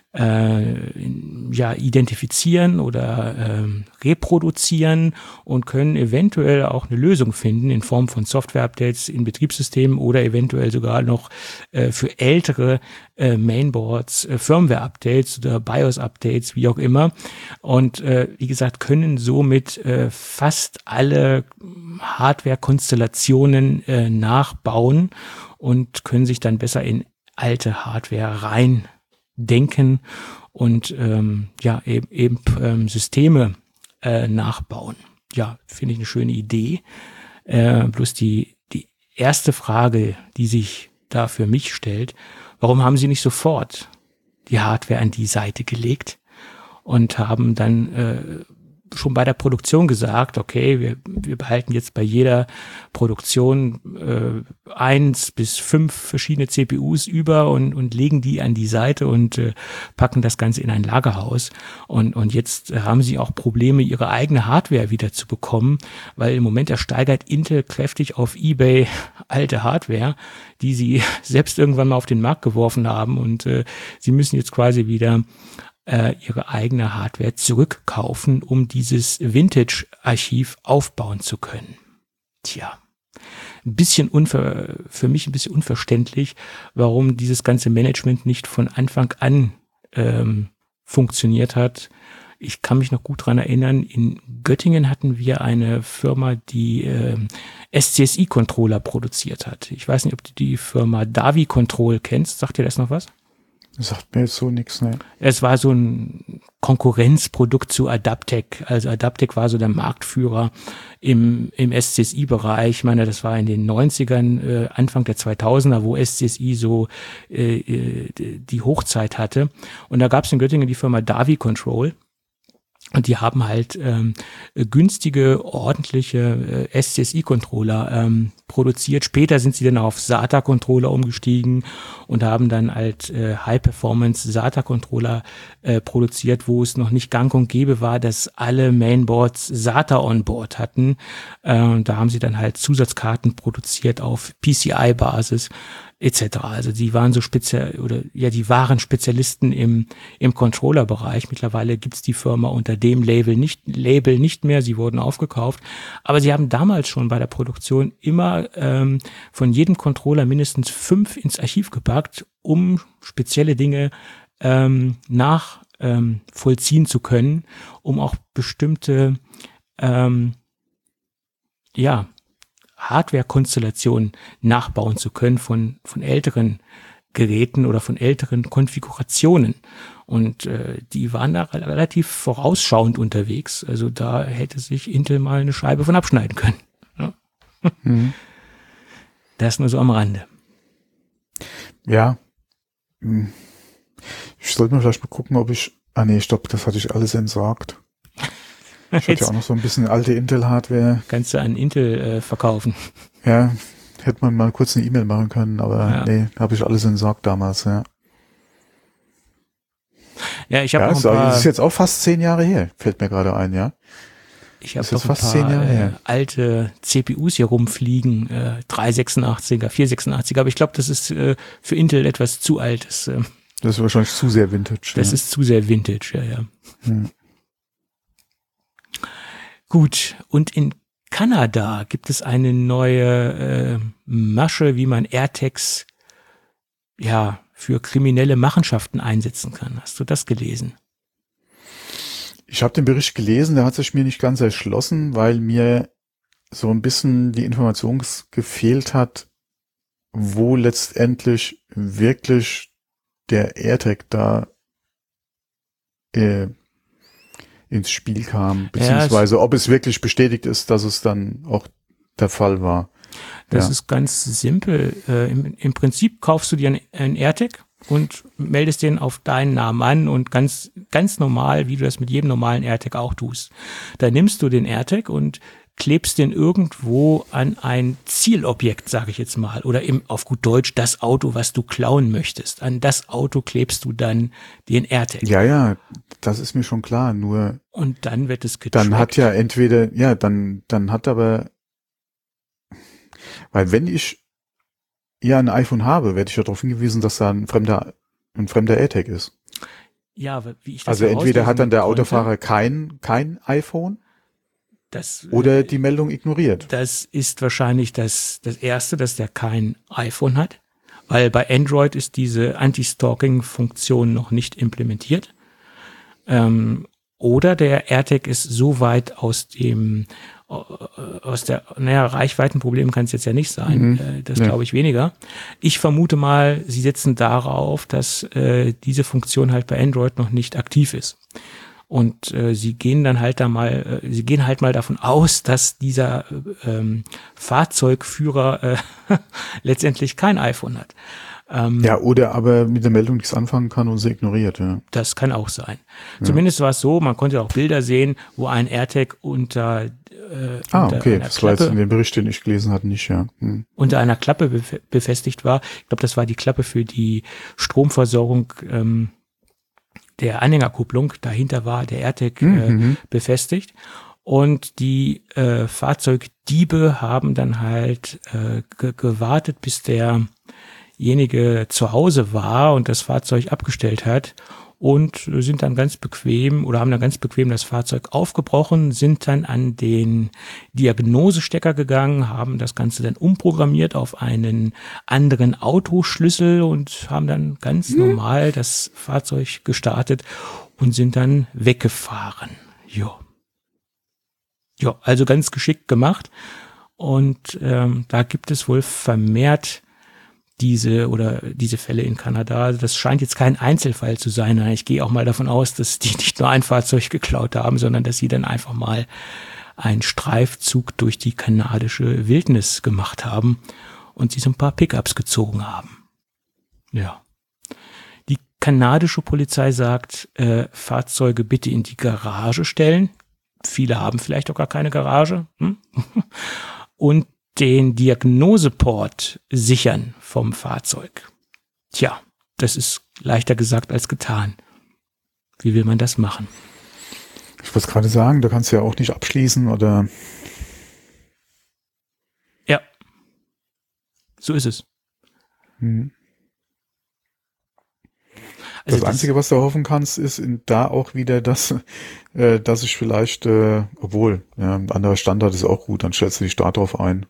identifizieren oder reproduzieren und können eventuell auch eine Lösung finden in Form von Software-Updates in Betriebssystemen oder eventuell sogar noch für ältere Mainboards, Firmware-Updates oder BIOS-Updates, wie auch immer. Und wie gesagt, können somit fast alle Hardware-Konstellationen nachbauen und können sich dann besser in alte Hardware rein denken und Systeme nachbauen. Ja, finde ich eine schöne Idee. Bloß die erste Frage, die sich da für mich stellt, warum haben Sie nicht sofort die Hardware an die Seite gelegt und haben dann schon bei der Produktion gesagt, okay, wir behalten jetzt bei jeder Produktion 1 bis 5 verschiedene CPUs über und legen die an die Seite und packen das Ganze in ein Lagerhaus. Und jetzt haben sie auch Probleme, ihre eigene Hardware wieder zu bekommen, weil im Moment ersteigert Intel kräftig auf eBay alte Hardware, die sie selbst irgendwann mal auf den Markt geworfen haben und sie müssen jetzt quasi wieder ihre eigene Hardware zurückkaufen, um dieses Vintage-Archiv aufbauen zu können. Tja, für mich ein bisschen unverständlich, warum dieses ganze Management nicht von Anfang an funktioniert hat. Ich kann mich noch gut dran erinnern, in Göttingen hatten wir eine Firma, die SCSI-Controller produziert hat. Ich weiß nicht, ob du die Firma Davi Control kennst. Sagt dir das noch was? Das sagt mir jetzt so nichts, ne? Es war so ein Konkurrenzprodukt zu Adaptec. Also Adaptec war so der Marktführer im SCSI-Bereich. Ich meine, das war in den 90ern, Anfang der 2000er, wo SCSI so die Hochzeit hatte. Und da gab es in Göttingen die Firma Davi Control. Und die haben halt günstige, ordentliche SCSI-Controller produziert. Später sind sie dann auf SATA-Controller umgestiegen und haben dann halt High-Performance SATA-Controller produziert, wo es noch nicht gang und gäbe war, dass alle Mainboards SATA on Board hatten. Und da haben sie dann halt Zusatzkarten produziert auf PCI-Basis etc. Also die waren so die waren Spezialisten im Controller-Bereich. Mittlerweile gibt's die Firma unter dem Label nicht mehr. Sie wurden aufgekauft. Aber sie haben damals schon bei der Produktion immer von jedem Controller mindestens 5 ins Archiv gepackt, um spezielle Dinge vollziehen zu können, um auch bestimmte Hardware-Konstellationen nachbauen zu können von älteren Geräten oder von älteren Konfigurationen. Und die waren da relativ vorausschauend unterwegs. Also da hätte sich Intel mal eine Scheibe von abschneiden können. Ja. Mhm. Das nur so am Rande. Ja. Ich sollte mal vielleicht mal gucken, ob ich... stopp, das hatte ich alles entsorgt. Ich hatte ja auch noch so ein bisschen alte Intel-Hardware. Kannst du an Intel verkaufen. Ja, hätte man mal kurz eine E-Mail machen können, aber habe ich alles entsorgt damals, ja. Ja, ich habe noch ein paar... Das ist jetzt auch fast 10 Jahre her, fällt mir gerade ein, ja. Ich habe noch ein paar alte CPUs hier rumfliegen, 386er, 486er, aber ich glaube, das ist für Intel etwas zu alt. Das ist wahrscheinlich zu sehr Vintage. Das ist zu sehr Vintage, ja. Gut, und in Kanada gibt es eine neue Masche, wie man AirTags für kriminelle Machenschaften einsetzen kann. Hast du das gelesen? Ich habe den Bericht gelesen, der hat sich mir nicht ganz erschlossen, weil mir so ein bisschen die Information gefehlt hat, wo letztendlich wirklich der AirTag da ins Spiel kam, beziehungsweise ob es wirklich bestätigt ist, dass es dann auch der Fall war. Das ist ganz simpel. Im Prinzip kaufst du dir einen AirTag und meldest den auf deinen Namen an und ganz normal, wie du das mit jedem normalen AirTag auch tust. Da nimmst du den AirTag und klebst den irgendwo an ein Zielobjekt, sage ich jetzt mal, oder auf gut Deutsch das Auto, was du klauen möchtest. An das Auto klebst du dann den AirTag. Ja, das ist mir schon klar, nur und dann wird es getrackt. Dann hat ja entweder, ja, dann hat aber, weil wenn ich ja ein iPhone habe, werde ich ja darauf hingewiesen, dass da ein fremder AirTag ist. Ja, wie ich das also entweder hat dann der Autofahrer kein iPhone oder die Meldung ignoriert. Das ist wahrscheinlich das Erste, dass der kein iPhone hat, weil bei Android ist diese Anti-Stalking-Funktion noch nicht implementiert. Oder der AirTag ist so weit aus der Reichweitenproblem kann es jetzt ja nicht sein. Das glaube ich weniger. Ich vermute mal, sie setzen darauf, dass diese Funktion halt bei Android noch nicht aktiv ist. Und sie gehen halt mal davon aus, dass dieser Fahrzeugführer letztendlich kein iPhone hat. Ja, oder aber mit der Meldung nichts anfangen kann und sie ignoriert, ja. Das kann auch sein. Ja. Zumindest war es so, man konnte auch Bilder sehen, wo ein AirTag unter okay, das war jetzt in dem Bericht, den ich gelesen hatte, nicht, ja. Unter einer Klappe befestigt war. Ich glaube, das war die Klappe für die Stromversorgung der Anhängerkupplung. Dahinter war der AirTag befestigt. Und die Fahrzeugdiebe haben dann halt gewartet, bis derjenige zu Hause war und das Fahrzeug abgestellt hat und sind dann ganz bequem oder haben dann ganz bequem das Fahrzeug aufgebrochen, sind dann an den Diagnosestecker gegangen, haben das Ganze dann umprogrammiert auf einen anderen Autoschlüssel und haben dann ganz normal das Fahrzeug gestartet und sind dann weggefahren. Ja, also ganz geschickt gemacht. Und da gibt es wohl vermehrt diese Fälle in Kanada. Also das scheint jetzt kein Einzelfall zu sein. Ich gehe auch mal davon aus, dass die nicht nur ein Fahrzeug geklaut haben, sondern dass sie dann einfach mal einen Streifzug durch die kanadische Wildnis gemacht haben und sie so ein paar Pickups gezogen haben. Ja. Die kanadische Polizei sagt, Fahrzeuge bitte in die Garage stellen. Viele haben vielleicht auch gar keine Garage. Und den Diagnoseport sichern vom Fahrzeug. Tja, das ist leichter gesagt als getan. Wie will man das machen? Ich wollte gerade sagen, da kannst du ja auch nicht abschließen oder... Ja, so ist es. Also das Einzige, was du hoffen kannst, ist da auch wieder, dass ich vielleicht, obwohl, ja, ein anderer Standard ist auch gut, dann stellst du dich da drauf ein.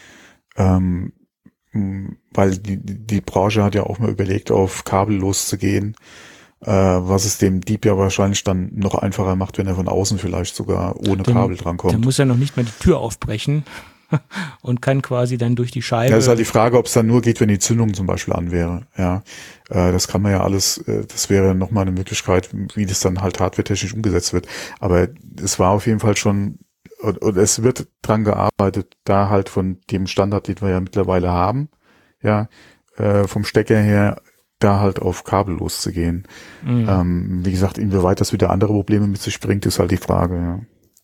Weil die Branche hat ja auch mal überlegt, auf kabellos zu gehen, was es dem Dieb ja wahrscheinlich dann noch einfacher macht, wenn er von außen vielleicht sogar ohne Kabel drankommt. Dann muss er noch nicht mal die Tür aufbrechen und kann quasi dann durch die Scheibe... Ja, ist halt die Frage, ob es dann nur geht, wenn die Zündung zum Beispiel an wäre. Ja, das kann man ja alles, das wäre nochmal eine Möglichkeit, wie das dann halt hardwaretechnisch umgesetzt wird. Aber es war auf jeden Fall schon... Und es wird dran gearbeitet, da halt von dem Standard, den wir ja mittlerweile haben, ja, vom Stecker her, da halt auf kabellos zu gehen. Wie gesagt, inwieweit das wieder andere Probleme mit sich bringt, ist halt die Frage, ja.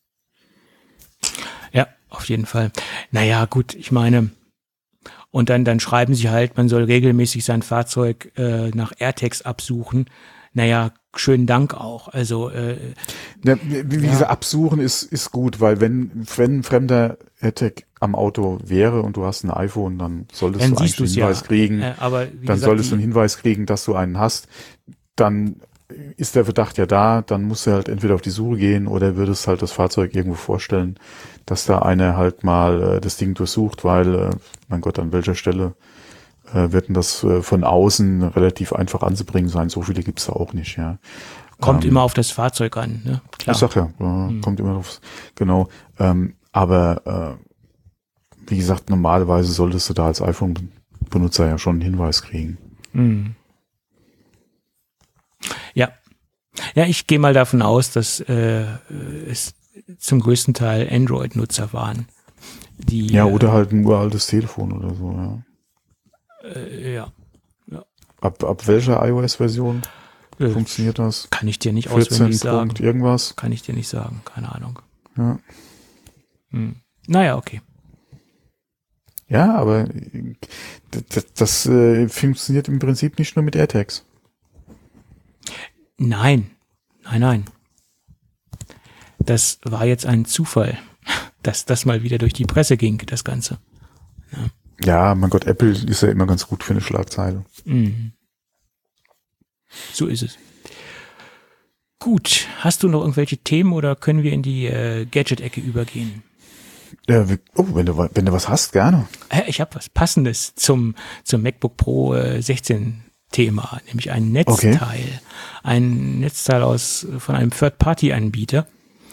Ja, auf jeden Fall. Naja, gut, ich meine, und dann schreiben sie halt, man soll regelmäßig sein Fahrzeug nach AirTags absuchen. Naja, schönen Dank auch. Also wie gesagt, absuchen ist gut, weil wenn ein fremder AirTag am Auto wäre und du hast ein iPhone, dann solltest du eigentlich einen Hinweis kriegen. Aber dann solltest du einen Hinweis kriegen, dass du einen hast. Dann ist der Verdacht ja da, dann musst du halt entweder auf die Suche gehen oder würdest halt das Fahrzeug irgendwo vorstellen, dass da einer halt mal das Ding durchsucht, weil, mein Gott, an welcher Stelle wird denn das von außen relativ einfach anzubringen sein. So viele gibt's da auch nicht, ja. Kommt immer auf das Fahrzeug an, ne? Klar. Ich sag ja, kommt immer aufs, genau. Aber wie gesagt, normalerweise solltest du da als iPhone-Benutzer ja schon einen Hinweis kriegen. Ja. Ja, ich gehe mal davon aus, dass es zum größten Teil Android-Nutzer waren. Ja, oder halt ein uraltes Telefon oder so, ja. Ab welcher iOS-Version funktioniert das? Kann ich dir nicht 14 auswendig sagen. Punkt irgendwas? Kann ich dir nicht sagen, keine Ahnung. Ja. Naja, okay. Ja, aber das funktioniert im Prinzip nicht nur mit AirTags. Nein. Das war jetzt ein Zufall, dass das mal wieder durch die Presse ging, das Ganze. Ja, mein Gott, Apple ist ja immer ganz gut für eine Schlagzeile. So ist es. Gut, hast du noch irgendwelche Themen oder können wir in die Gadget-Ecke übergehen? Wenn du was hast, gerne. Ich habe was Passendes zum MacBook Pro 16 Thema, nämlich ein Netzteil. Okay. Ein Netzteil von einem Third-Party-Anbieter.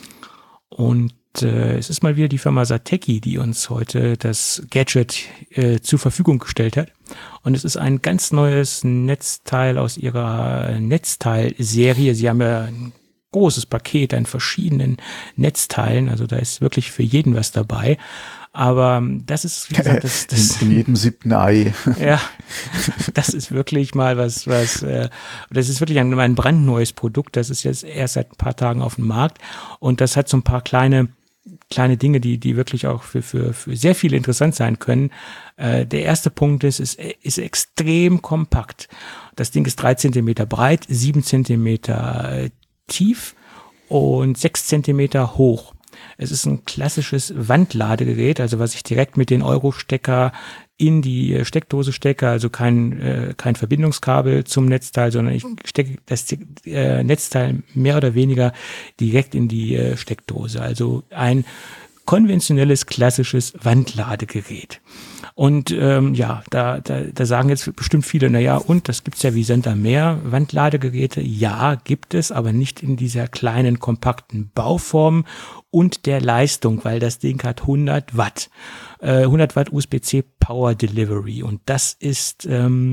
Und es ist mal wieder die Firma Satechi, die uns heute das Gadget zur Verfügung gestellt hat. Und es ist ein ganz neues Netzteil aus ihrer Netzteilserie. Sie haben ja ein großes Paket an verschiedenen Netzteilen. Also da ist wirklich für jeden was dabei. Aber das ist, wie gesagt, das in jedem 7. Ei. Ja, das ist wirklich mal was, das ist wirklich ein brandneues Produkt. Das ist jetzt erst seit ein paar Tagen auf dem Markt. Und das hat so ein paar kleine Dinge, die wirklich auch für sehr viele interessant sein können. Der erste Punkt ist extrem kompakt. Das Ding ist 3 Zentimeter breit, 7 Zentimeter tief und 6 Zentimeter hoch. Es ist ein klassisches Wandladegerät, also was ich direkt mit den Euro-Stecker in die Steckdose stecke, also kein Verbindungskabel zum Netzteil, sondern ich stecke das Netzteil mehr oder weniger direkt in die Steckdose. Also ein konventionelles, klassisches Wandladegerät. Und da sagen jetzt bestimmt viele, naja, und das gibt's ja wie Sand am Meer, Wandladegeräte. Ja, gibt es, aber nicht in dieser kleinen, kompakten Bauform und der Leistung, weil das Ding hat 100 Watt. 100 Watt USB-C Power Delivery. Und das ist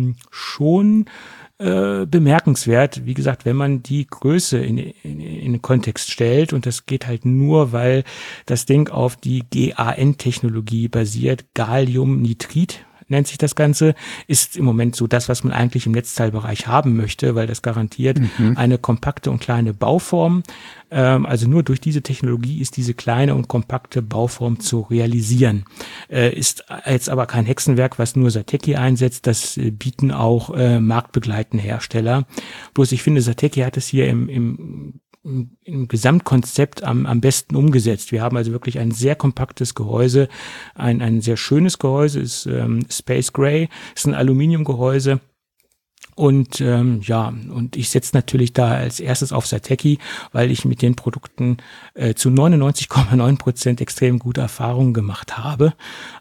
schon bemerkenswert, wie gesagt, wenn man die Größe in den Kontext stellt, und das geht halt nur, weil das Ding auf die GaN-Technologie basiert, Galliumnitrid nennt sich das Ganze, ist im Moment so das, was man eigentlich im Netzteilbereich haben möchte, weil das garantiert eine kompakte und kleine Bauform. Also nur durch diese Technologie ist diese kleine und kompakte Bauform zu realisieren. Ist jetzt aber kein Hexenwerk, was nur Satechi einsetzt. Das bieten auch marktbegleitende Hersteller. Bloß ich finde, Satechi hat es hier im Gesamtkonzept am besten umgesetzt. Wir haben also wirklich ein sehr kompaktes Gehäuse, ein sehr schönes Gehäuse, ist Space Gray, ist ein Aluminiumgehäuse. Und und ich setze natürlich da als erstes auf Satechi, weil ich mit den Produkten zu 99,9% extrem gute Erfahrungen gemacht habe.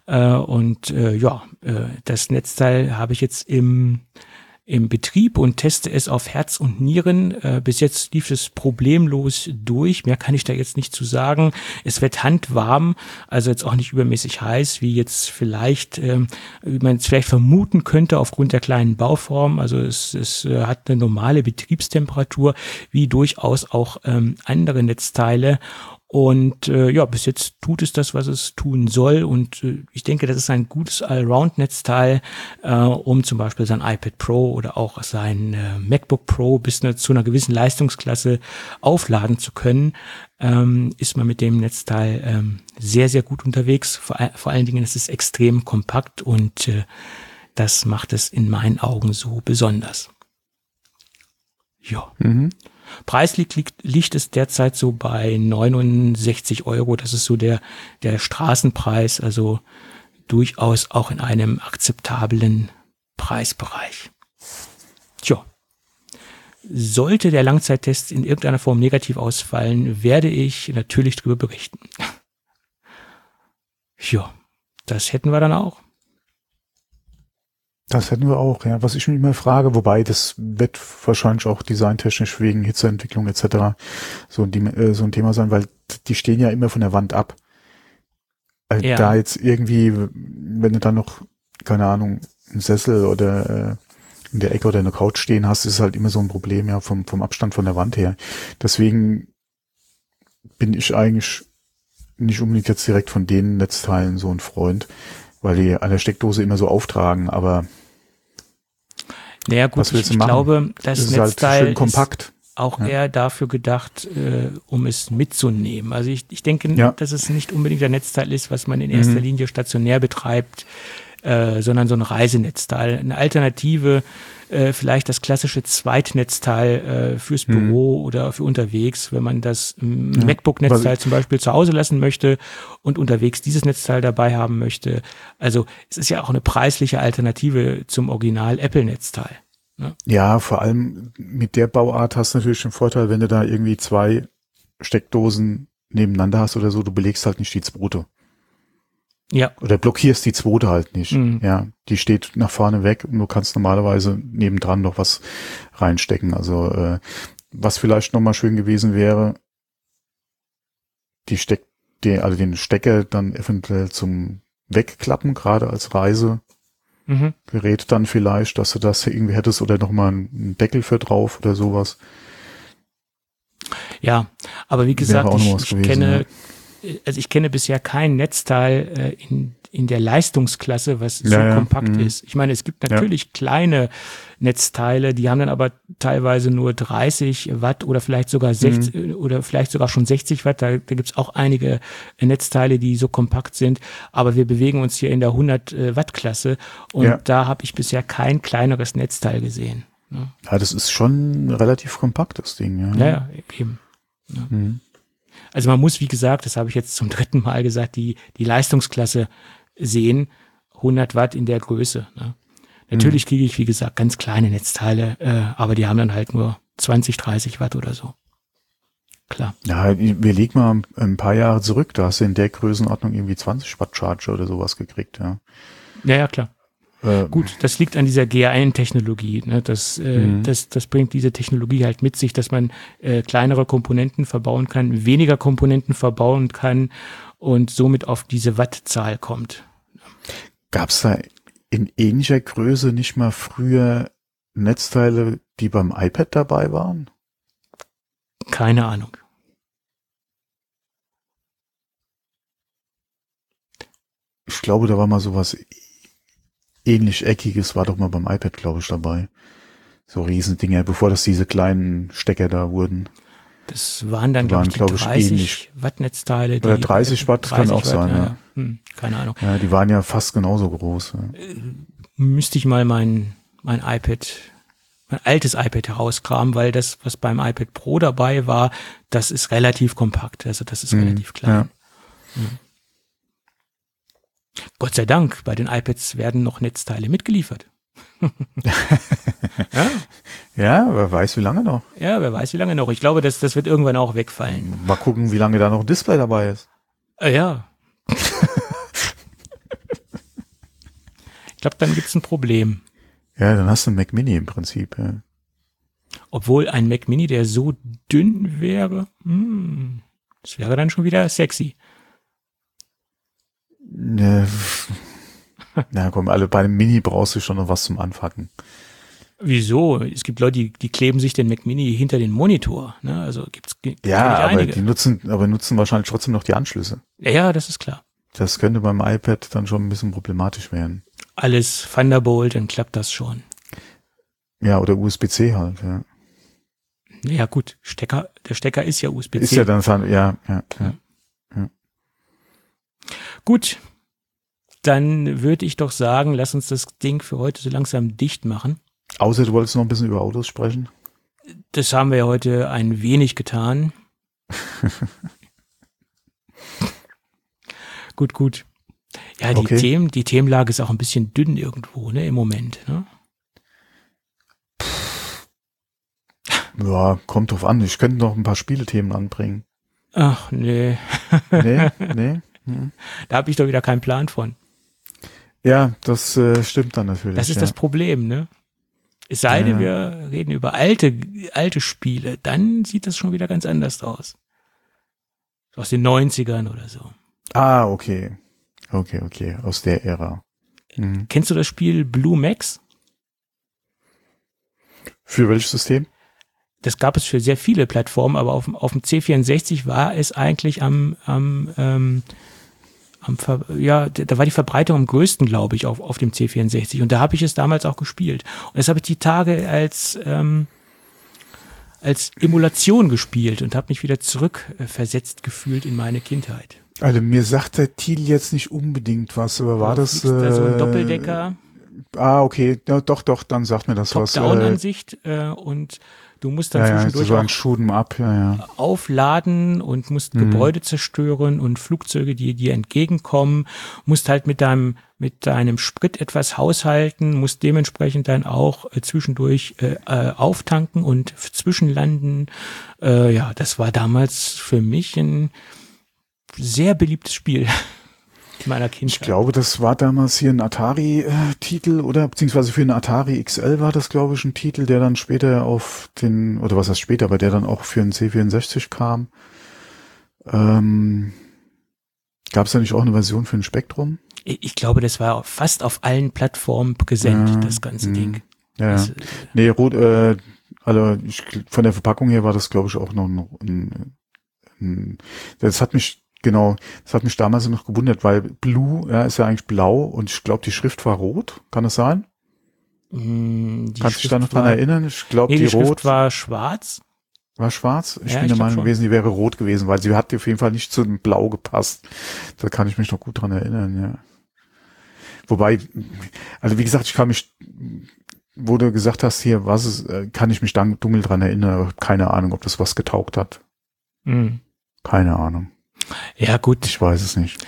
Das Netzteil habe ich jetzt im Betrieb und teste es auf Herz und Nieren. Bis jetzt lief es problemlos durch. Mehr kann ich da jetzt nicht zu sagen. Es wird handwarm, also jetzt auch nicht übermäßig heiß, wie jetzt wie man es vielleicht vermuten könnte aufgrund der kleinen Bauform. Also es hat eine normale Betriebstemperatur, wie durchaus auch andere Netzteile. Und bis jetzt tut es das, was es tun soll. Und ich denke, das ist ein gutes Allround-Netzteil, um zum Beispiel sein iPad Pro oder auch sein MacBook Pro zu einer gewissen Leistungsklasse aufladen zu können. Ist man mit dem Netzteil sehr, sehr gut unterwegs. Vor allen Dingen ist es extrem kompakt und das macht es in meinen Augen so besonders. Ja. Preislich liegt es derzeit so bei 69 €. Das ist so der Straßenpreis, also durchaus auch in einem akzeptablen Preisbereich. Tja. Sollte der Langzeittest in irgendeiner Form negativ ausfallen, werde ich natürlich darüber berichten. Ja, das hätten wir dann auch. Das hätten wir auch, ja. Was ich mich immer frage, wobei das wird wahrscheinlich auch designtechnisch wegen Hitzeentwicklung etc. so ein Thema sein, weil die stehen ja immer von der Wand ab. Ja. Da jetzt irgendwie, wenn du dann noch, keine Ahnung, einen Sessel oder in der Ecke oder eine Couch stehen hast, ist halt immer so ein Problem, ja, vom Abstand von der Wand her. Deswegen bin ich eigentlich nicht unbedingt jetzt direkt von den Netzteilen so ein Freund, weil die an der Steckdose immer so auftragen, aber naja gut, was willst du ich machen? glaube, das ist Netzteil halt schön kompakt. ist auch eher dafür gedacht, um es mitzunehmen. Also ich denke, dass es nicht unbedingt ein Netzteil ist, was man in erster Linie stationär betreibt, sondern so ein Reisenetzteil. Eine Alternative, vielleicht das klassische Zweitnetzteil fürs Büro oder für unterwegs, wenn man das MacBook-Netzteil zum Beispiel zu Hause lassen möchte und unterwegs dieses Netzteil dabei haben möchte. Also es ist ja auch eine preisliche Alternative zum Original-Apple-Netzteil. Ne? Ja, vor allem mit der Bauart hast du natürlich den Vorteil, wenn du da irgendwie 2 Steckdosen nebeneinander hast oder so, du belegst halt nicht die zweite. Ja. Oder blockierst die zweite halt nicht. Ja, die steht nach vorne weg und du kannst normalerweise nebendran noch was reinstecken. Also was vielleicht nochmal schön gewesen wäre, den Stecker dann eventuell zum Wegklappen, gerade als Reisegerät dann vielleicht, dass du das irgendwie hättest oder nochmal einen Deckel für drauf oder sowas. Ja, aber wie gesagt, ich kenne bisher kein Netzteil in der Leistungsklasse, was so kompakt ist. Ich meine, es gibt natürlich kleine Netzteile, die haben dann aber teilweise nur 30 Watt oder vielleicht sogar 60 oder vielleicht sogar schon 60 Watt. Da gibt's auch einige Netzteile, die so kompakt sind. Aber wir bewegen uns hier in der 100 Watt Klasse und da habe ich bisher kein kleineres Netzteil gesehen. Ne? Ja, das ist schon ein relativ kompaktes Ding. Ja, eben. Ja. Also man muss, wie gesagt, das habe ich jetzt zum 3. Mal gesagt, die Leistungsklasse sehen, 100 Watt in der Größe. Ne? Natürlich kriege ich, wie gesagt, ganz kleine Netzteile, aber die haben dann halt nur 20, 30 Watt oder so. Klar. Ja, wir legen mal ein paar Jahre zurück, da hast du in der Größenordnung irgendwie 20 Watt Charger oder sowas gekriegt, ja. Ja, klar. Gut, das liegt an dieser GAN-Technologie. Ne? Das bringt diese Technologie halt mit sich, dass man kleinere Komponenten verbauen kann, weniger Komponenten verbauen kann und somit auf diese Wattzahl kommt. Gab es da in ähnlicher Größe nicht mal früher Netzteile, die beim iPad dabei waren? Keine Ahnung. Ich glaube, da war mal sowas ähnlich Eckiges, war doch mal beim iPad, glaube ich, dabei. So Riesendinger, bevor das diese kleinen Stecker da wurden. Das waren dann, glaube ich, die 30 Watt Netzteile. Oder 30 Watt 30 kann auch Watt, sein, ja. Keine Ahnung. Ja, die waren ja fast genauso groß. Ja. Müsste ich mal mein altes iPad herauskramen, weil das, was beim iPad Pro dabei war, das ist relativ kompakt. Also das ist relativ klein. Ja. Gott sei Dank, bei den iPads werden noch Netzteile mitgeliefert. Ja, wer weiß, wie lange noch. Ja, wer weiß, wie lange noch. Ich glaube, das wird irgendwann auch wegfallen. Mal gucken, wie lange da noch ein Display dabei ist. Ja. Ich glaube, dann gibt's ein Problem. Ja, dann hast du einen Mac Mini im Prinzip. Ja. Obwohl ein Mac Mini, der so dünn wäre, das wäre dann schon wieder sexy. Na komm, bei einem Mini brauchst du schon noch was zum Anfacken. Wieso? Es gibt Leute, die kleben sich den Mac Mini hinter den Monitor. Ne? Also gibt's aber einige. die nutzen wahrscheinlich trotzdem noch die Anschlüsse. Ja, das ist klar. Das könnte beim iPad dann schon ein bisschen problematisch werden. Alles Thunderbolt, dann klappt das schon. Ja, oder USB-C halt, ja. Ja gut, der Stecker ist ja USB-C. Ist ja dann, ja. Gut, dann würde ich doch sagen, lass uns das Ding für heute so langsam dicht machen. Außer du wolltest noch ein bisschen über Autos sprechen. Das haben wir ja heute ein wenig getan. Gut. Ja, die Themenlage ist auch ein bisschen dünn irgendwo, ne, im Moment, ne? Ja, kommt drauf an. Ich könnte noch ein paar Spielethemen anbringen. Ach, nee. Nee? Da habe ich doch wieder keinen Plan von. Ja, das stimmt dann natürlich. Das ist das Problem, ne? Es sei denn, wir reden über alte Spiele, dann sieht das schon wieder ganz anders aus. Aus den 90ern oder so. Ah, okay. Okay, aus der Ära. Kennst du das Spiel Blue Max? Für welches System? das gab es für sehr viele Plattformen, aber auf dem C64 war es eigentlich da war die Verbreitung am größten, glaube ich, auf dem C64. Und da habe ich es damals auch gespielt. Und das habe ich die Tage als Emulation gespielt und habe mich wieder zurückversetzt gefühlt in meine Kindheit. Also mir sagt der Titel jetzt nicht unbedingt was, aber war das da so ein Doppeldecker? Okay, ja, doch, dann sagt mir das was. Top-Down-Ansicht und du musst dann zwischendurch so ein Shoot'em Up, aufladen und musst Gebäude zerstören und Flugzeuge, die dir entgegenkommen, musst halt mit deinem Sprit etwas haushalten, musst dementsprechend dann auch zwischendurch auftanken und zwischenlanden. Das war damals für mich ein sehr beliebtes Spiel in meiner Kindheit. Ich glaube, das war damals hier ein Atari-Titel oder beziehungsweise für einen Atari XL war das, glaube ich, ein Titel, der dann später oder was heißt später, aber der dann auch für einen C64 kam. Gab es da nicht auch eine Version für ein Spektrum? Ich glaube, das war fast auf allen Plattformen präsent, das ganze Ding. Ja. Nee, rot, von der Verpackung her war das, glaube ich, auch noch das hat mich damals noch gewundert, weil Blue, ist ja eigentlich blau und ich glaube, die Schrift war rot. Kann das sein? Kannst du dich da noch dran erinnern? Ich glaube, die Schrift war schwarz. War schwarz? Ich bin der Meinung gewesen, die wäre rot gewesen, weil sie hat auf jeden Fall nicht zu dem Blau gepasst. Da kann ich mich noch gut dran erinnern, ja. Wobei, also wie gesagt, wo du gesagt hast, hier, kann ich mich dunkel dran erinnern, aber keine Ahnung, ob das was getaugt hat. Mhm. Keine Ahnung. Ja, gut. Ich weiß es nicht.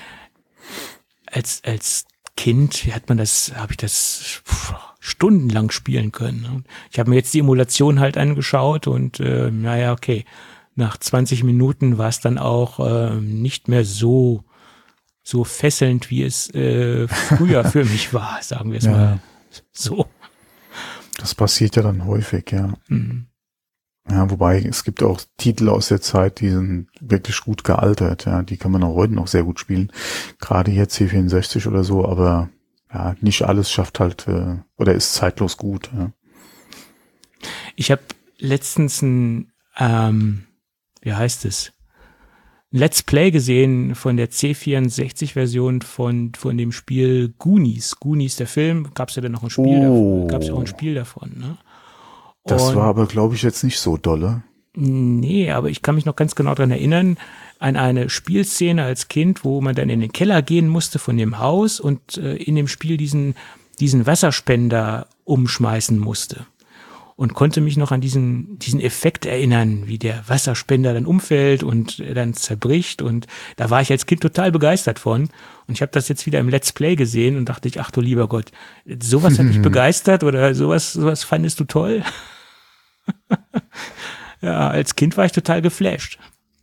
Als Kind habe ich das stundenlang spielen können. Ich habe mir jetzt die Emulation halt angeschaut und okay. Nach 20 Minuten war es dann auch nicht mehr so fesselnd, wie es früher für mich war, sagen wir es mal so. Das passiert ja dann häufig, ja. Mhm. Ja, wobei es gibt auch Titel aus der Zeit, die sind wirklich gut gealtert, ja, die kann man auch heute noch sehr gut spielen, gerade hier C64 oder so, aber ja, nicht alles schafft halt oder ist zeitlos gut. Ja. Ich habe letztens ein Let's Play gesehen von der C64-Version von dem Spiel Goonies. Goonies, der Film, gab's ja auch ein Spiel davon, ne? Das war aber, glaube ich, jetzt nicht so dolle. Nee, aber ich kann mich noch ganz genau dran erinnern, an eine Spielszene als Kind, wo man dann in den Keller gehen musste von dem Haus und in dem Spiel diesen Wasserspender umschmeißen musste. Und konnte mich noch an diesen Effekt erinnern, wie der Wasserspender dann umfällt und dann zerbricht. Und da war ich als Kind total begeistert von. Und ich habe das jetzt wieder im Let's Play gesehen und dachte ich, ach du lieber Gott, sowas hat mich begeistert oder sowas fandest du toll? Ja, als Kind war ich total geflasht.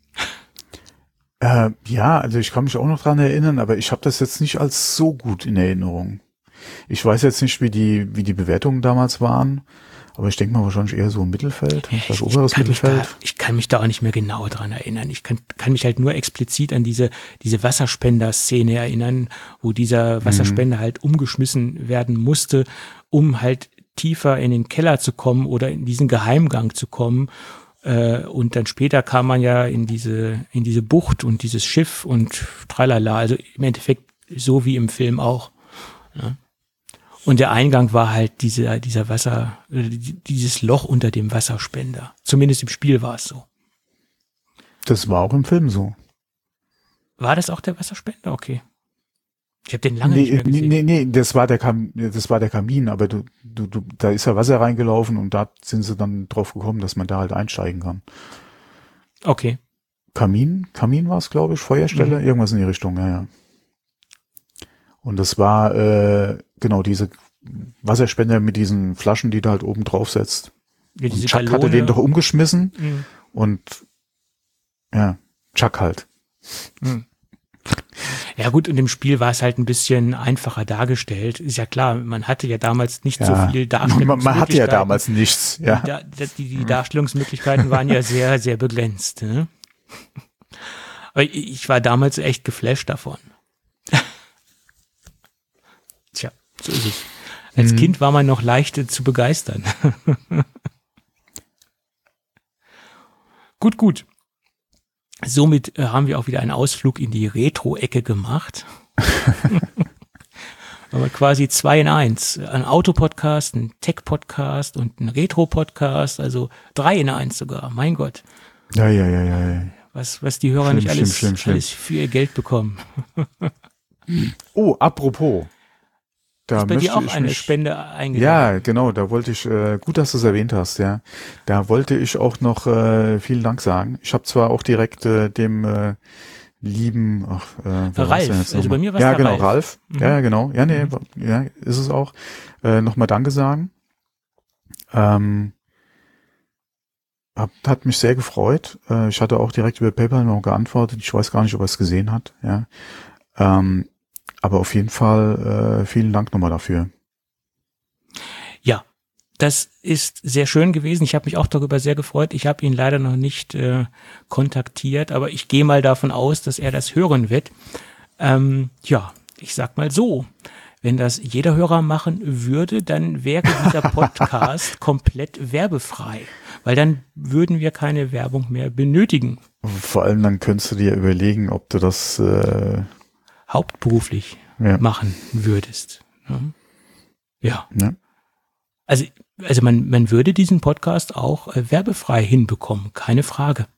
Also ich kann mich auch noch dran erinnern, aber ich habe das jetzt nicht als so gut in Erinnerung. Ich weiß jetzt nicht, wie die Bewertungen damals waren. Aber ich denke mal wahrscheinlich eher so im Mittelfeld, das oberes Mittelfeld. Ich kann mich da auch nicht mehr genau dran erinnern. Ich kann mich halt nur explizit an diese Wasserspender-Szene erinnern, wo dieser Wasserspender halt umgeschmissen werden musste, um halt tiefer in den Keller zu kommen oder in diesen Geheimgang zu kommen. Und dann später kam man ja in diese Bucht und dieses Schiff und tralala. Also im Endeffekt so wie im Film auch. Ja. Und der Eingang war halt dieser Wasser, dieses Loch unter dem Wasserspender. Zumindest im Spiel war es so. Das war auch im Film so. War das auch der Wasserspender? Okay. Ich habe den lange nicht mehr gesehen. Nee, das war der Kamin, aber da ist ja Wasser reingelaufen und da sind sie dann drauf gekommen, dass man da halt einsteigen kann. Okay. Kamin war es, glaube ich, Feuerstelle, irgendwas in die Richtung, ja. Und das war, diese Wasserspender mit diesen Flaschen, die du halt oben drauf setzt. Ja, diese Chuck Ballone. hatte den doch umgeschmissen und Chuck halt. Ja gut, und im Spiel war es halt ein bisschen einfacher dargestellt. Ist ja klar, man hatte ja damals nicht so viel Darstellungsmöglichkeiten. Man hatte ja damals nichts, ja. Die Darstellungsmöglichkeiten waren ja sehr, sehr begrenzt. Ne? Aber ich war damals echt geflasht davon. Tja, so ist es. Als Kind war man noch leicht zu begeistern. Gut. Somit haben wir auch wieder einen Ausflug in die Retro-Ecke gemacht. Aber quasi 2 in 1. Ein Autopodcast, ein Tech-Podcast und ein Retro-Podcast, also 3 in 1 sogar. Mein Gott. Ja. Was die Hörer nicht alles für ihr Geld bekommen. Oh, apropos. Da ist bei dir auch eine Spende eingegangen? Ja, genau, da wollte ich, gut, dass du es erwähnt hast, ja. Da wollte ich auch noch vielen Dank sagen. Ich habe zwar auch direkt dem lieben, Ralf, also bei mir war es ja, der genau, Ralf. Ralf. Ja, genau. Ja, nee, ja, ist es auch. Nochmal Danke sagen. Hat mich sehr gefreut. Ich hatte auch direkt über PayPal noch geantwortet. Ich weiß gar nicht, ob er es gesehen hat, ja. Aber auf jeden Fall vielen Dank nochmal dafür. Ja, das ist sehr schön gewesen. Ich habe mich auch darüber sehr gefreut. Ich habe ihn leider noch nicht kontaktiert, aber ich gehe mal davon aus, dass er das hören wird. Ja, ich sag mal so, wenn das jeder Hörer machen würde, dann wäre dieser Podcast komplett werbefrei, weil dann würden wir keine Werbung mehr benötigen. Vor allem dann könntest du dir überlegen, ob du das hauptberuflich machen würdest. Ja. Also man würde diesen Podcast auch werbefrei hinbekommen, keine Frage.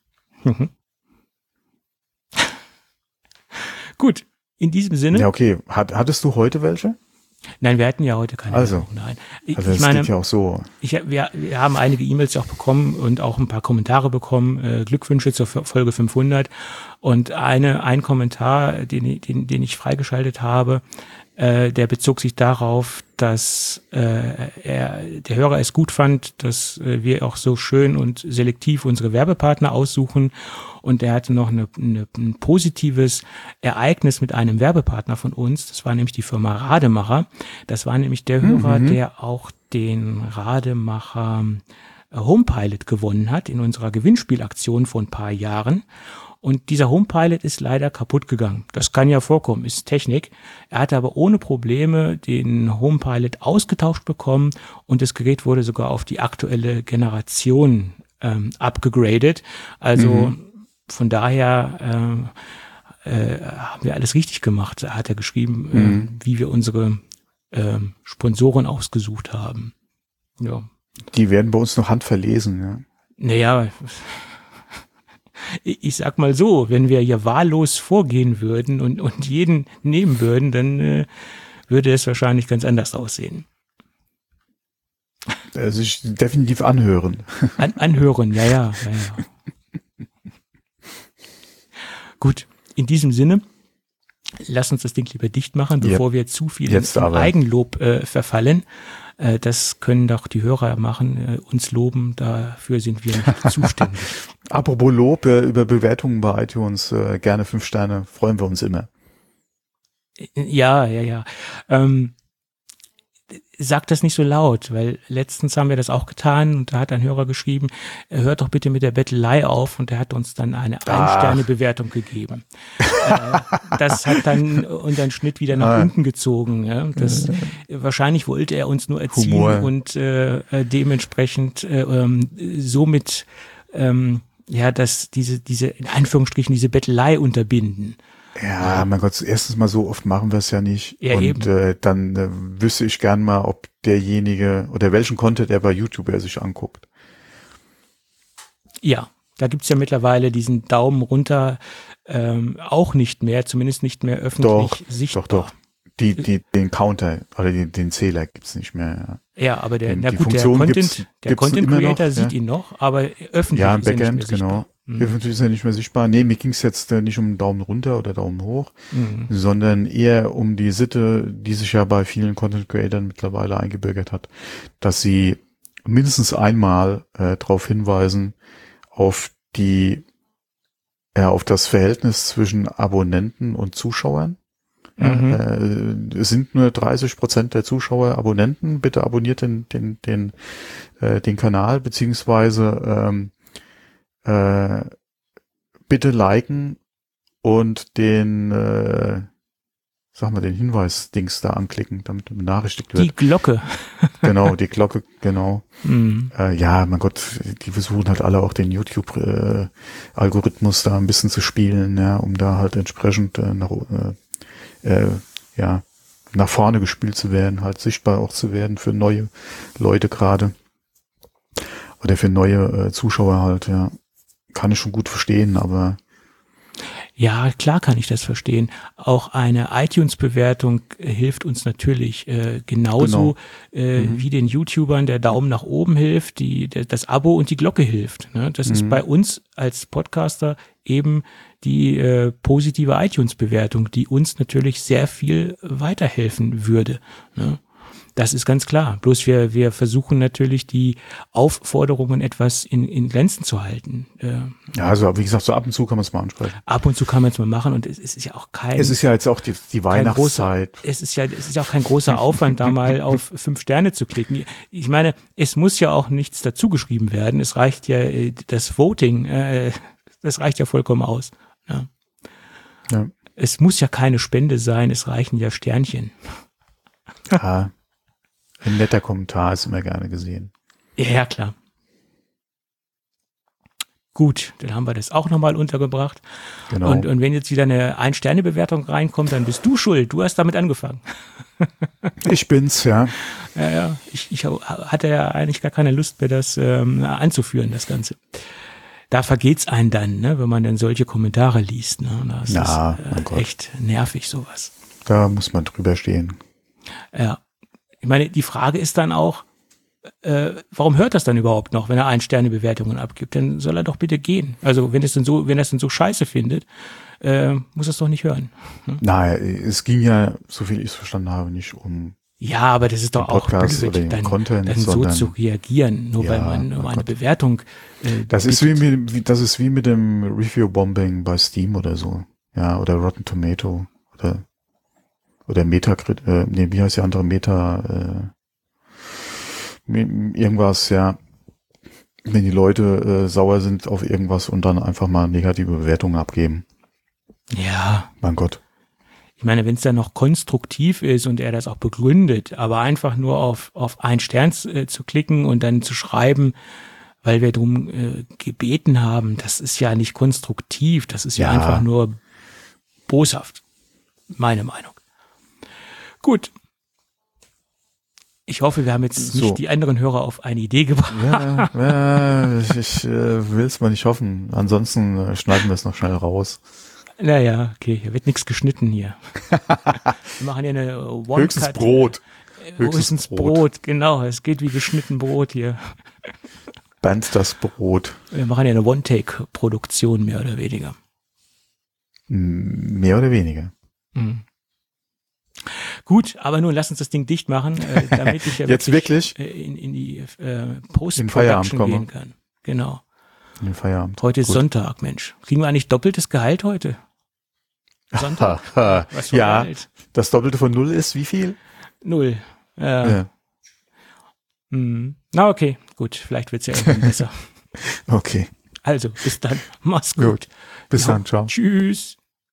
Gut, in diesem Sinne. Ja, okay. Hattest du heute welche? Nein, wir hatten ja heute keine Werbung. Nein. Also das geht ja auch so. Wir haben einige E-Mails auch bekommen und auch ein paar Kommentare bekommen. Glückwünsche zur Folge 500. Und ein Kommentar, den ich freigeschaltet habe, der bezog sich darauf, dass der Hörer es gut fand, dass wir auch so schön und selektiv unsere Werbepartner aussuchen. Und er hatte noch ein positives Ereignis mit einem Werbepartner von uns. Das war nämlich die Firma Rademacher. Das war nämlich der Hörer, der auch den Rademacher Homepilot gewonnen hat in unserer Gewinnspielaktion vor ein paar Jahren. Und dieser Homepilot ist leider kaputt gegangen. Das kann ja vorkommen, ist Technik. Er hatte aber ohne Probleme den Homepilot ausgetauscht bekommen und das Gerät wurde sogar auf die aktuelle Generation abgegradet. Also von daher haben wir alles richtig gemacht, hat er geschrieben, wie wir unsere Sponsoren ausgesucht haben. Ja. Die werden bei uns noch handverlesen, ja. Naja, ich sag mal so, wenn wir hier wahllos vorgehen würden und jeden nehmen würden, dann würde es wahrscheinlich ganz anders aussehen. Sich definitiv anhören. Anhören, ja. Gut, in diesem Sinne, lass uns das Ding lieber dicht machen, bevor wir zu viel in Eigenlob verfallen. Das können doch die Hörer machen, uns loben, dafür sind wir nicht zuständig. Apropos Lob, über Bewertungen bei iTunes, gerne 5 Sterne, freuen wir uns immer. Ja. Sag das nicht so laut, weil letztens haben wir das auch getan und da hat ein Hörer geschrieben, hört doch bitte mit der Bettelei auf und er hat uns dann eine 1-Sterne-Bewertung gegeben. Das hat dann unseren Schnitt wieder nach unten gezogen. Ja? Wahrscheinlich wollte er uns nur erziehen Humor. Und dementsprechend somit dass diese in Anführungsstrichen diese Bettelei unterbinden. Ja, mein Gott, erstens mal so oft machen wir es ja nicht. Ja, und dann wüsste ich gern mal, ob derjenige oder welchen Content er bei YouTube er sich anguckt. Ja, da gibt's ja mittlerweile diesen Daumen runter auch nicht mehr, zumindest nicht mehr öffentlich sichtbar. Doch. Den Counter oder den Zähler gibt's nicht mehr. Ja, aber der Content Creator sieht ihn noch, aber öffentlich ja, im ist er Backend, nicht mehr sichtbar. Genau. Öffentlich ist er nicht mehr sichtbar. Nee, mir ging's jetzt nicht um Daumen runter oder Daumen hoch, sondern eher um die Sitte, die sich ja bei vielen Content Creatern mittlerweile eingebürgert hat, dass sie mindestens einmal darauf hinweisen, auf das Verhältnis zwischen Abonnenten und Zuschauern. Es sind nur 30% der Zuschauer Abonnenten. Bitte abonniert den Kanal, beziehungsweise bitte liken und den sag mal, den Hinweis-Dings da anklicken, damit benachrichtigt wird. Die Glocke. Genau, die Glocke, genau. Ja, mein Gott, die versuchen halt alle auch den YouTube-Algorithmus da ein bisschen zu spielen, ja, um da halt entsprechend nach vorne gespielt zu werden, halt sichtbar auch zu werden für neue Leute gerade. Oder für neue Zuschauer halt, ja. Kann ich schon gut verstehen, aber Ja, klar kann ich das verstehen. Auch eine iTunes-Bewertung hilft uns natürlich genauso wie den YouTubern der Daumen nach oben hilft, das Abo und die Glocke hilft. Ne? Das ist bei uns als Podcaster eben die positive iTunes-Bewertung, die uns natürlich sehr viel weiterhelfen würde. Ne? Das ist ganz klar. Bloß wir versuchen natürlich die Aufforderungen etwas in Grenzen zu halten. ja, also wie gesagt, so ab und zu kann man es mal ansprechen. Ab und zu kann man es mal machen und es ist ja auch kein... Es ist ja jetzt auch die Weihnachtszeit. Es ist ja auch kein großer Aufwand, da mal auf 5 Sterne zu klicken. Ich meine, es muss ja auch nichts dazugeschrieben werden. Es reicht ja das Voting, das reicht ja vollkommen aus. Ja. Ja. Es muss ja keine Spende sein, es reichen ja Sternchen. Ja. Ein netter Kommentar ist immer gerne gesehen. Ja, klar. Gut, dann haben wir das auch nochmal untergebracht. Genau. Und wenn jetzt wieder eine Ein-Sterne-Bewertung reinkommt, dann bist du schuld. Du hast damit angefangen. Ich bin's, ja. Ja. Ich hatte ja eigentlich gar keine Lust mehr, das anzuführen, das Ganze. Da vergeht's einem dann, ne, wenn man dann solche Kommentare liest. Ne? Das ist echt nervig, sowas. Da muss man drüber stehen. Ja. Ich meine, die Frage ist dann auch, warum hört das dann überhaupt noch, wenn er 1-Sterne-Bewertungen abgibt? Dann soll er doch bitte gehen. Also wenn er es denn so scheiße findet, muss er es doch nicht hören. Hm? Nein, es ging ja, so viel ich es verstanden habe, nicht um ja, aber das ist doch auch Podcast blöd, oder den Content, dann so zu reagieren, nur weil man eine Bewertung das ist wie mit dem Review-Bombing bei Steam oder so. Ja, oder Rotten Tomato oder Metacritic, wie heißt die andere irgendwas, ja. Wenn die Leute sauer sind auf irgendwas und dann einfach mal negative Bewertungen abgeben. Ja. Mein Gott. Ich meine, wenn es dann noch konstruktiv ist und er das auch begründet, aber einfach nur auf 1 Stern zu klicken und dann zu schreiben, weil wir darum gebeten haben, das ist ja nicht konstruktiv, das ist ja einfach nur boshaft. Meine Meinung. Gut. Ich hoffe, wir haben jetzt nicht die anderen Hörer auf eine Idee gebracht. Ja, ich will es mal nicht hoffen. Ansonsten schneiden wir es noch schnell raus. Naja, okay, hier wird nichts geschnitten hier. Wir machen hier eine One-Cut. Höchstens Brot. Höchstens Brot, genau. Es geht wie geschnitten Brot hier. Band das Brot. Wir machen ja eine One-Take-Produktion, mehr oder weniger. Mehr oder weniger. Mhm. Gut, aber nun lass uns das Ding dicht machen, damit ich ja jetzt wirklich in die Post-Production gehen kann. Genau. In den Feierabend. Heute ist Sonntag, Mensch. Kriegen wir eigentlich doppeltes Gehalt heute? Sonntag? Was für ja, Gehalt? Das Doppelte von 0 ist wie viel? 0. Ja. Na okay, gut, vielleicht wird's ja irgendwann besser. Okay. Also, bis dann. Mach's gut. Bis dann, ciao. Tschüss.